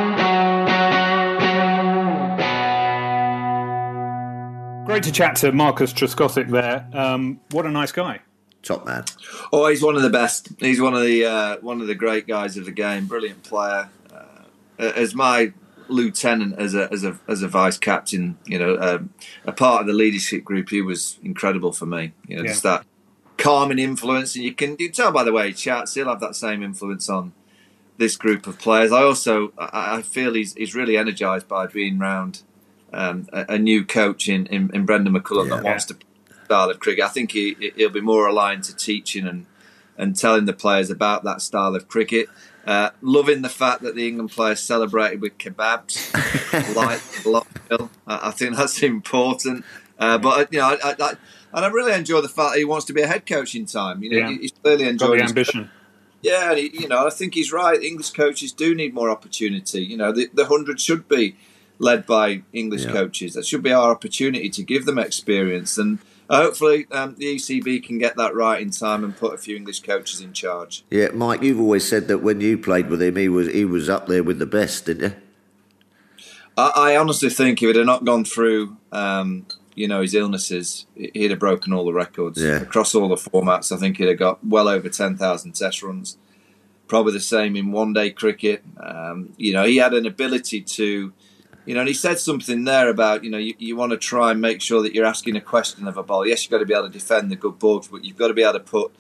Great to chat to Marcus Trescothick there. What a nice guy. Top man. Oh, he's one of the best. He's one of the great guys of the game. Brilliant player. As my lieutenant, as a vice captain, a part of the leadership group, he was incredible for me. Just that calming influence, and you can tell by the way he chats. He'll have that same influence on this group of players. I feel he's really energised by being round a new coach in Brendan McCullum that wants to style of cricket. I think he'll be more aligned to teaching and telling the players about that style of cricket. Loving the fact that the England players celebrated with kebabs, like Lockhill. I think that's important. But I really enjoy the fact that he wants to be a head coach in time. He's clearly enjoying the ambition. Yeah, and I think he's right. English coaches do need more opportunity. The 100 should be led by English coaches. That should be our opportunity to give them experience, and hopefully the ECB can get that right in time and put a few English coaches in charge. Yeah, Mike, you've always said that when you played with him, he was up there with the best, didn't you? I honestly think if it had not gone through, his illnesses, he'd have broken all the records across all the formats. I think he'd have got well over 10,000 test runs. Probably the same in one-day cricket. He had an ability to. And he said something there about, you want to try and make sure that you're asking a question of a ball. Yes, you've got to be able to defend the good balls, but you've got to be able to put,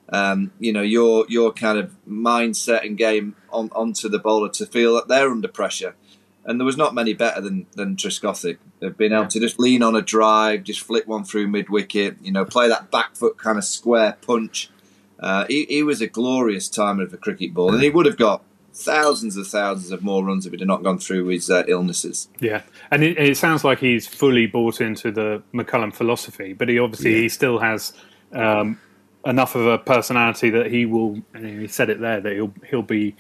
your kind of mindset and game onto the bowler to feel that they're under pressure. And there was not many better than Trescothick. They've been able to just lean on a drive, just flick one through mid-wicket, play that back foot kind of square punch. He was a glorious timer of a cricket ball, and he would have got thousands of more runs if it had not gone through his illnesses. Yeah, and it sounds like he's fully bought into the McCullum philosophy, but he still has enough of a personality that he will. And he said it there that he'll be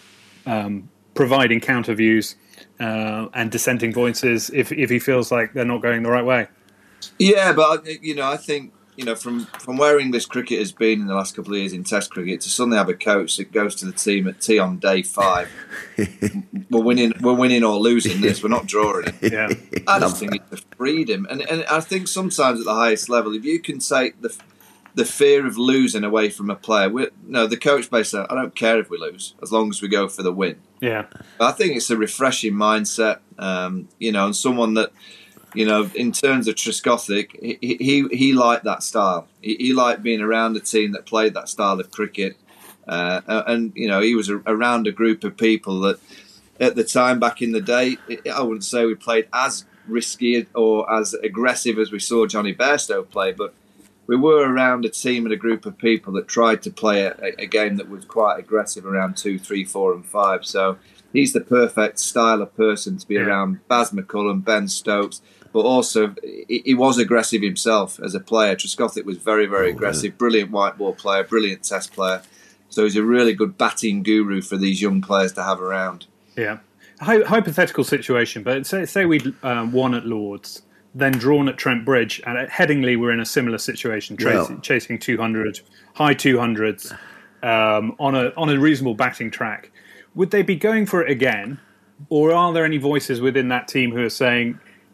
providing counter views and dissenting voices if he feels like they're not going the right way. Yeah, but I think. From where English cricket has been in the last couple of years in Test cricket, to suddenly have a coach that goes to the team at tea on day 5, we're winning or losing this. We're not drawing it. Yeah, I just think it's the freedom, and I think sometimes at the highest level, if you can take the fear of losing away from a player, the coach basically, I don't care if we lose as long as we go for the win. Yeah, I think it's a refreshing mindset, and someone that. In terms of Trescothick, he liked that style. He liked being around a team that played that style of cricket. And he was around a group of people that, at the time back in the day, I wouldn't say we played as risky or as aggressive as we saw Johnny Bairstow play, but we were around a team and a group of people that tried to play a game that was quite aggressive around 2, 3, 4 and 5. So he's the perfect style of person to be around. Baz McCullum, Ben Stokes. But also, he was aggressive himself as a player. Trescothick was very, very aggressive. Brilliant white ball player, brilliant test player. So he's a really good batting guru for these young players to have around. Yeah. Hypothetical situation, but say we'd won at Lords, then drawn at Trent Bridge, and at Headingley we're in a similar situation, chasing 200, high 200s on a reasonable batting track. Would they be going for it again, or are there any voices within that team who are saying,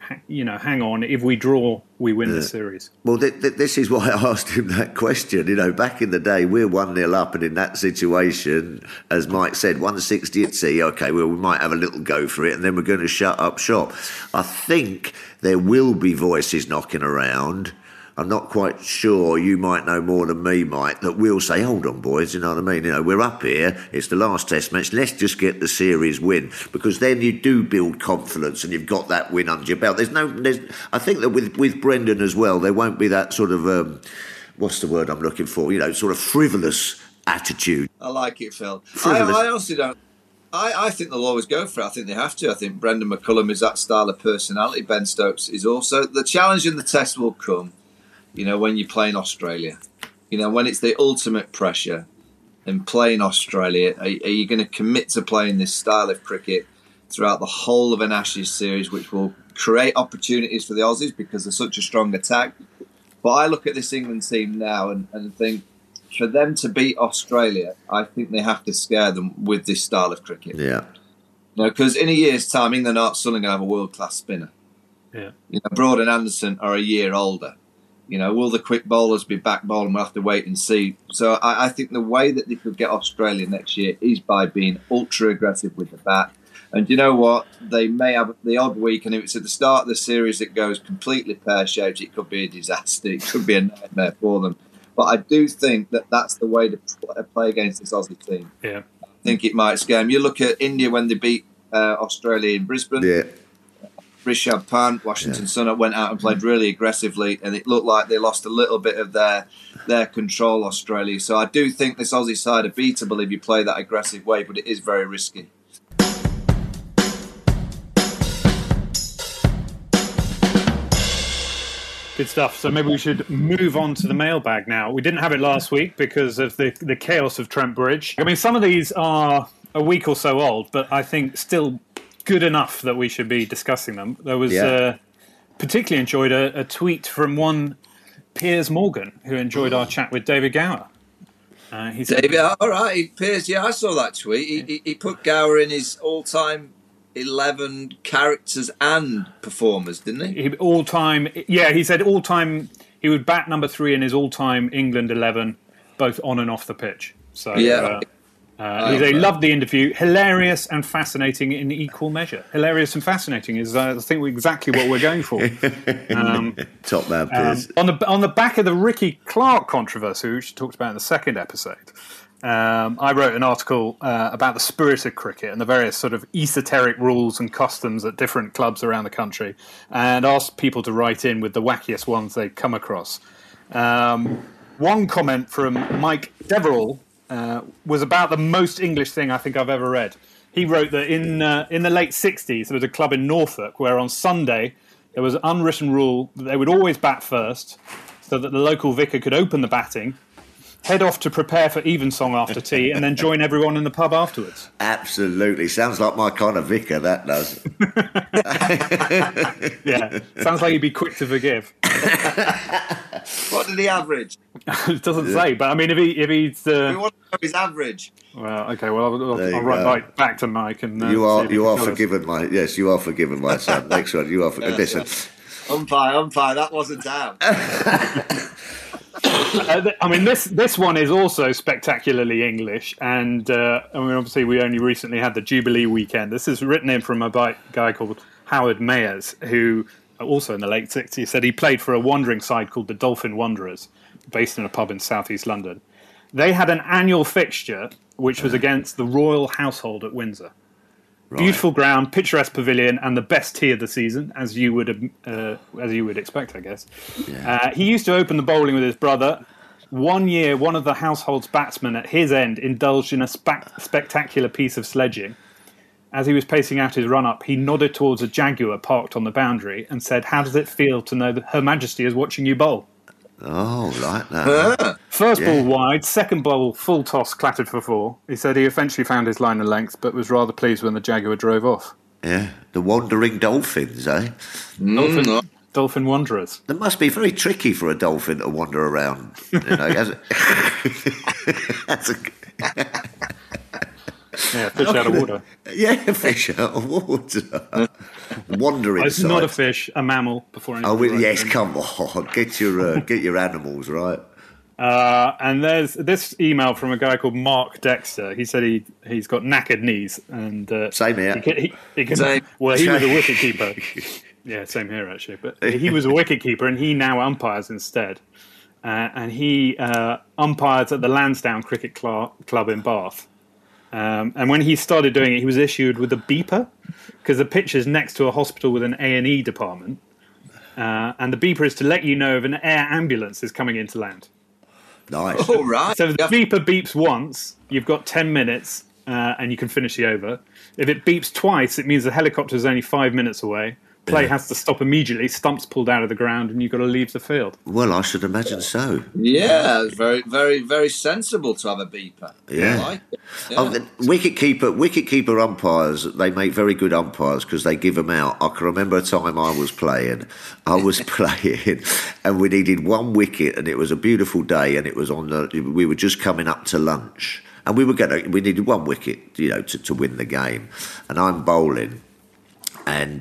hang on, if we draw, we win the series. Well, this is why I asked him that question. Back in the day, we're 1-0 up, and in that situation, as Mike said, 160 at sea, okay, well, we might have a little go for it, and then we're going to shut up shop. I think there will be voices knocking around. I'm not quite sure, you might know more than me, Mike, that we'll say, hold on, boys, you know what I mean? We're up here, it's the last test match, let's just get the series win. Because then you do build confidence and you've got that win under your belt. I think that with Brendan as well, there won't be that sort of, what's the word I'm looking for? Sort of frivolous attitude. I like it, Phil. I honestly don't. I think they'll always go for it. I think they have to. I think Brendan McCullum is that style of personality. Ben Stokes is also. The challenge in the test will come, when you play in Australia. When it's the ultimate pressure and playing Australia, are you going to commit to playing this style of cricket throughout the whole of an Ashes series, which will create opportunities for the Aussies because they're such a strong attack? But I look at this England team now and think, for them to beat Australia, I think they have to scare them with this style of cricket. Yeah. Because in a year's time, England aren't suddenly going to have a world-class spinner. Yeah. Broad and Anderson are a year older. Will the quick bowlers be back bowling? We'll have to wait and see. So I think the way that they could get Australia next year is by being ultra-aggressive with the bat. And you know what? They may have the odd week, and if it's at the start of the series it goes completely pear-shaped, it could be a disaster. It could be a nightmare for them. But I do think that that's the way to play against this Aussie team. Yeah. I think it might scare them. You look at India when they beat Australia in Brisbane. Yeah. Rishabh Pant, Washington Sunnah went out and played really aggressively, and it looked like they lost a little bit of their control, Australia. So I do think this Aussie side are beatable if you play that aggressive way, but it is very risky. Good stuff. So maybe we should move on to the mailbag now. We didn't have it last week because of the chaos of Trent Bridge. I mean, some of these are a week or so old, but I think still good enough that we should be discussing them. There was particularly enjoyed a tweet from one Piers Morgan, who enjoyed our chat with David Gower. David, all right, Piers, I saw that tweet. He put Gower in his all-time 11 characters and performers, didn't he? He said all-time, he would bat number 3 in his all-time England 11, both on and off the pitch. So he loved the interview. Hilarious and fascinating in equal measure. Hilarious and fascinating is, I think, exactly what we're going for. Top man, Piers. On the back of the Ricky Clark controversy, which we talked about in the second episode, I wrote an article about the spirit of cricket and the various sort of esoteric rules and customs at different clubs around the country, and asked people to write in with the wackiest ones they'd come across. One comment from Mike Deverell was about the most English thing I think I've ever read. He wrote that in the late 60s, there was a club in Norfolk where on Sunday there was an unwritten rule that they would always bat first so that the local vicar could open the batting, head off to prepare for evensong after tea, and then join everyone in the pub afterwards. Absolutely. Sounds like my kind of vicar, that does. Yeah, sounds like he'd be quick to forgive. What did he average? It doesn't say, but I mean, if he's... We want to know his average. Well, okay, well, I'll write back to Mike. And you are forgiven, you are forgiven, my son. Next one, you are forgiven. Listen. Umpire, that wasn't out. I mean, this one is also spectacularly English, and obviously we only recently had the Jubilee weekend. This is written in from a guy called Howard Mayers, who also in the late 60s said he played for a wandering side called the Dolphin Wanderers, based in a pub in southeast London. They had an annual fixture which was against the royal household at Windsor. Right. Beautiful ground, picturesque pavilion, and the best tea of the season, as you would expect, I guess. Yeah. He used to open the bowling with his brother. One year, one of the household's batsmen at his end indulged in a spectacular piece of sledging. As he was pacing out his run-up, he nodded towards a Jaguar parked on the boundary and said, "How does it feel to know that Her Majesty is watching you bowl?" Oh, like that. First ball wide, second ball full toss clattered for 4. He said he eventually found his line of length, but was rather pleased when the Jaguar drove off. Yeah, the wandering dolphins, eh? Dolphin wanderers. It must be very tricky for a dolphin to wander around. Yeah, fish out of water. Yeah, fish out of water. Wandering. It's not a fish, a mammal. Before yes, come on, get your animals right. And there's this email from a guy called Mark Dexter. He said he's got knackered knees, and same here. He was a wicket keeper. Yeah, same here actually. But he was a wicket keeper, and he now umpires instead. And he umpires at the Lansdowne Cricket Club in Bath. And when he started doing it, he was issued with a beeper because the pitch is next to a hospital with an A&E department. And the beeper is to let you know if an air ambulance is coming into land. Nice. All right. So if the beeper beeps once, you've got 10 minutes and you can finish the over. If it beeps twice, it means the helicopter is only 5 minutes away. Play has to stop immediately, stumps pulled out of the ground, and you've got to leave the field. Well, I should imagine so. Yeah, it's very, very, very sensible to have a beeper. Yeah. I like it. Yeah. Wicket-keeper umpires, they make very good umpires because they give them out. I can remember a time I was playing, and we needed one wicket, and it was a beautiful day, and it was we were just coming up to lunch, and we needed one wicket, to win the game, and I'm bowling, and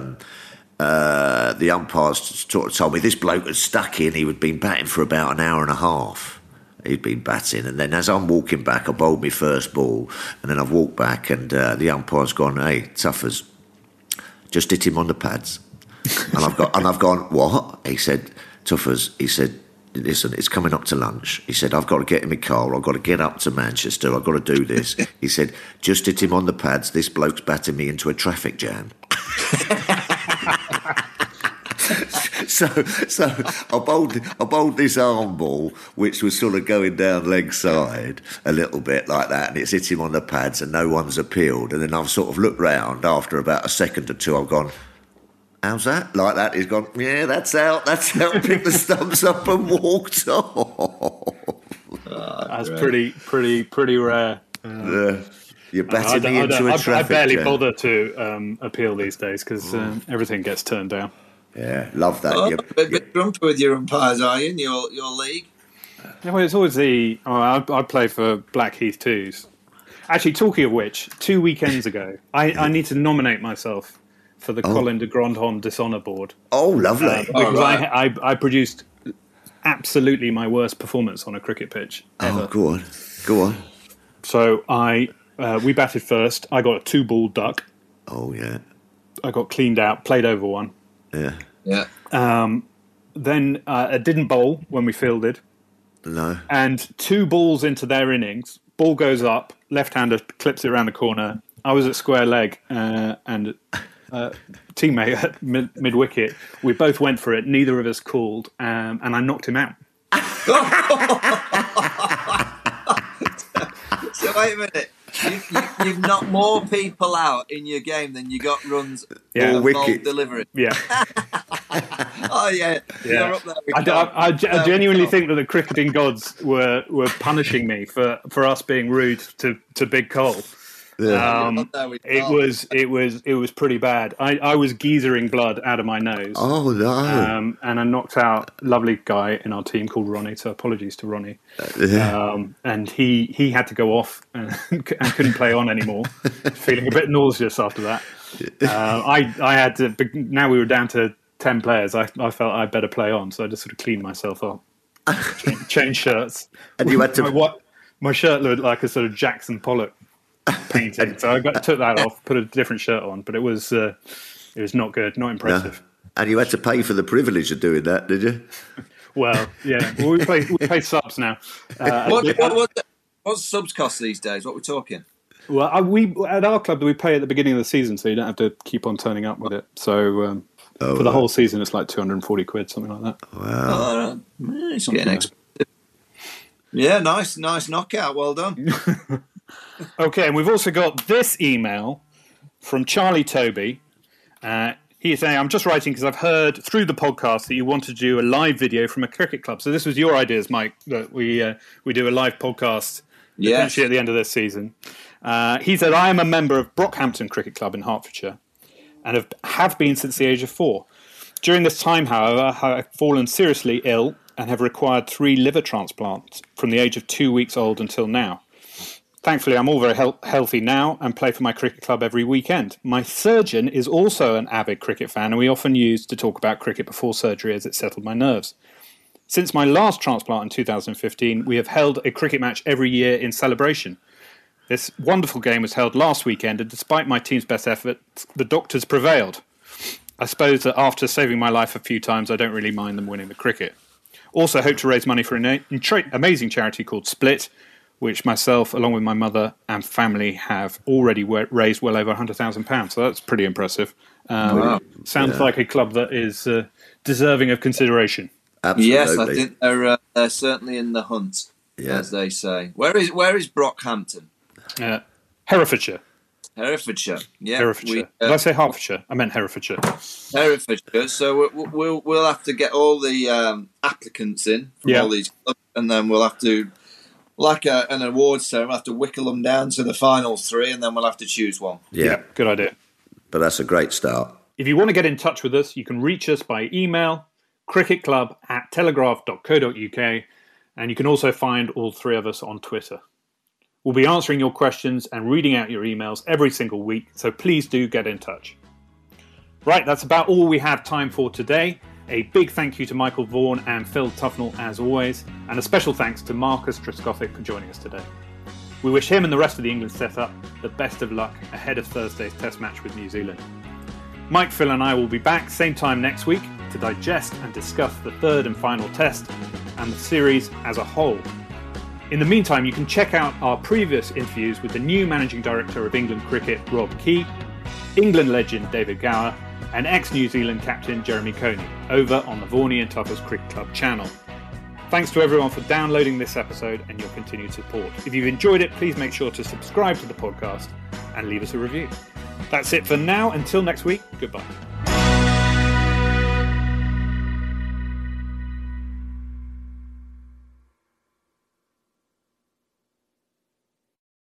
the umpires sort of told me this bloke had stuck in. He had been batting for about an hour and a half. He'd been batting, and then as I'm walking back, I bowled my first ball, and then I've walked back, and the umpire's gone, "Hey, Tuffers, just hit him on the pads." and I've gone, "What?" He said, "Tuffers," he said, "listen, it's coming up to lunch." He said, "I've got to get in my car. I've got to get up to Manchester. I've got to do this." He said, "Just hit him on the pads. This bloke's batting me into a traffic jam." So I bowled this arm ball, which was sort of going down leg side a little bit like that, and it's hit him on the pads, and no one's appealed. And then I've sort of looked round after about a second or two. I've gone, "How's that?" Like that. He's gone, "Yeah, that's out. That's out." Picked the stumps up and walked off. That's pretty rare. You're batting me into a traffic jam. I barely bother to appeal these days because everything gets turned down. Yeah, love that. A bit grumpy with your umpires, are you, in your league? Yeah, well, it's always I play for Blackheath Twos. Actually, talking of which, 2 weekends ago, I need to nominate myself for the Colin de Grandhomme Dishonour Board. Oh, lovely. Because I produced absolutely my worst performance on a cricket pitch ever. Oh, go on. So we batted first. I got a 2-ball duck. Oh, yeah. I got cleaned out, played over one. Yeah. Then I didn't bowl when we fielded. No. And 2 balls into their innings, ball goes up, left-hander clips it around the corner. I was at square leg and teammate at mid-wicket. We both went for it. Neither of us called, and I knocked him out. So wait a minute. You've knocked more people out in your game than you got runs or wicket delivery. Yeah. Oh yeah. You're up there with I genuinely think that the cricketing gods were punishing me for us being rude to Big Cole. Yeah. It was pretty bad. I was geezering blood out of my nose. Oh no! And I knocked out a lovely guy in our team called Ronnie. So apologies to Ronnie. And he had to go off and couldn't play on anymore. Feeling a bit nauseous after that. I had to. Now we were down to 10 players. I felt I'd better play on, so I just sort of cleaned myself up, changed shirts. And you had to. My shirt looked like a sort of Jackson Pollock painting, so I took that off, put a different shirt on, but it was not good, not impressive. No. And you had to pay for the privilege of doing that, did you? Well, yeah. Well, we pay subs now. What's subs cost these days? What we're talking? Well, we at our club we pay at the beginning of the season, so you don't have to keep on turning up with it. So for the whole season, it's like 240 quid, something like that. Wow, it's getting expensive. Yeah, nice knockout. Well done. Okay, and we've also got this email from Charlie Toby. He is saying, "I'm just writing because I've heard through the podcast that you want to do a live video from a cricket club. So this was your ideas, Mike, that we do a live podcast eventually at the end of this season." He said, "I am a member of Brockhampton Cricket Club in Hertfordshire and have been since the age of 4. During this time, however, I have fallen seriously ill and have required 3 liver transplants from the age of 2 weeks old until now. Thankfully, I'm all very healthy now and play for my cricket club every weekend. My surgeon is also an avid cricket fan, and we often used to talk about cricket before surgery as it settled my nerves. Since my last transplant in 2015, we have held a cricket match every year in celebration. This wonderful game was held last weekend, and despite my team's best efforts, the doctors prevailed. I suppose that after saving my life a few times, I don't really mind them winning the cricket. Also hope to raise money for an amazing charity called Split, which myself, along with my mother and family, have already raised well over £100,000. So that's pretty impressive. Wow. Sounds like a club that is deserving of consideration. Absolutely. Yes, I think they're certainly in the hunt, as they say. Where is Brockhampton? Herefordshire. Herefordshire. Yeah. Herefordshire. Did I say Hertfordshire? I meant Herefordshire. Herefordshire. So we'll have to get all the applicants in from all these clubs, and then we'll have to, like an awards ceremony, we'll have to whittle them down to the final 3, and then we'll have to choose one. Yeah. Good idea. But that's a great start. If you want to get in touch with us, you can reach us by email, cricketclub@telegraph.co.uk, and you can also find all 3 of us on Twitter. We'll be answering your questions and reading out your emails every single week, so please do get in touch. Right, that's about all we have time for today. A big thank you to Michael Vaughan and Phil Tufnell as always, and a special thanks to Marcus Trescothick for joining us today. We wish him and the rest of the England setup the best of luck ahead of Thursday's Test match with New Zealand. Mike, Phil and I will be back same time next week to digest and discuss the 3rd and final test and the series as a whole. In the meantime, you can check out our previous interviews with the new Managing Director of England Cricket, Rob Key, England legend David Gower, and ex-New Zealand captain Jeremy Coney over on the Vorney and Tuffers Cricket Club channel. Thanks to everyone for downloading this episode and your continued support. If you've enjoyed it, please make sure to subscribe to the podcast and leave us a review. That's it for now. Until next week, goodbye.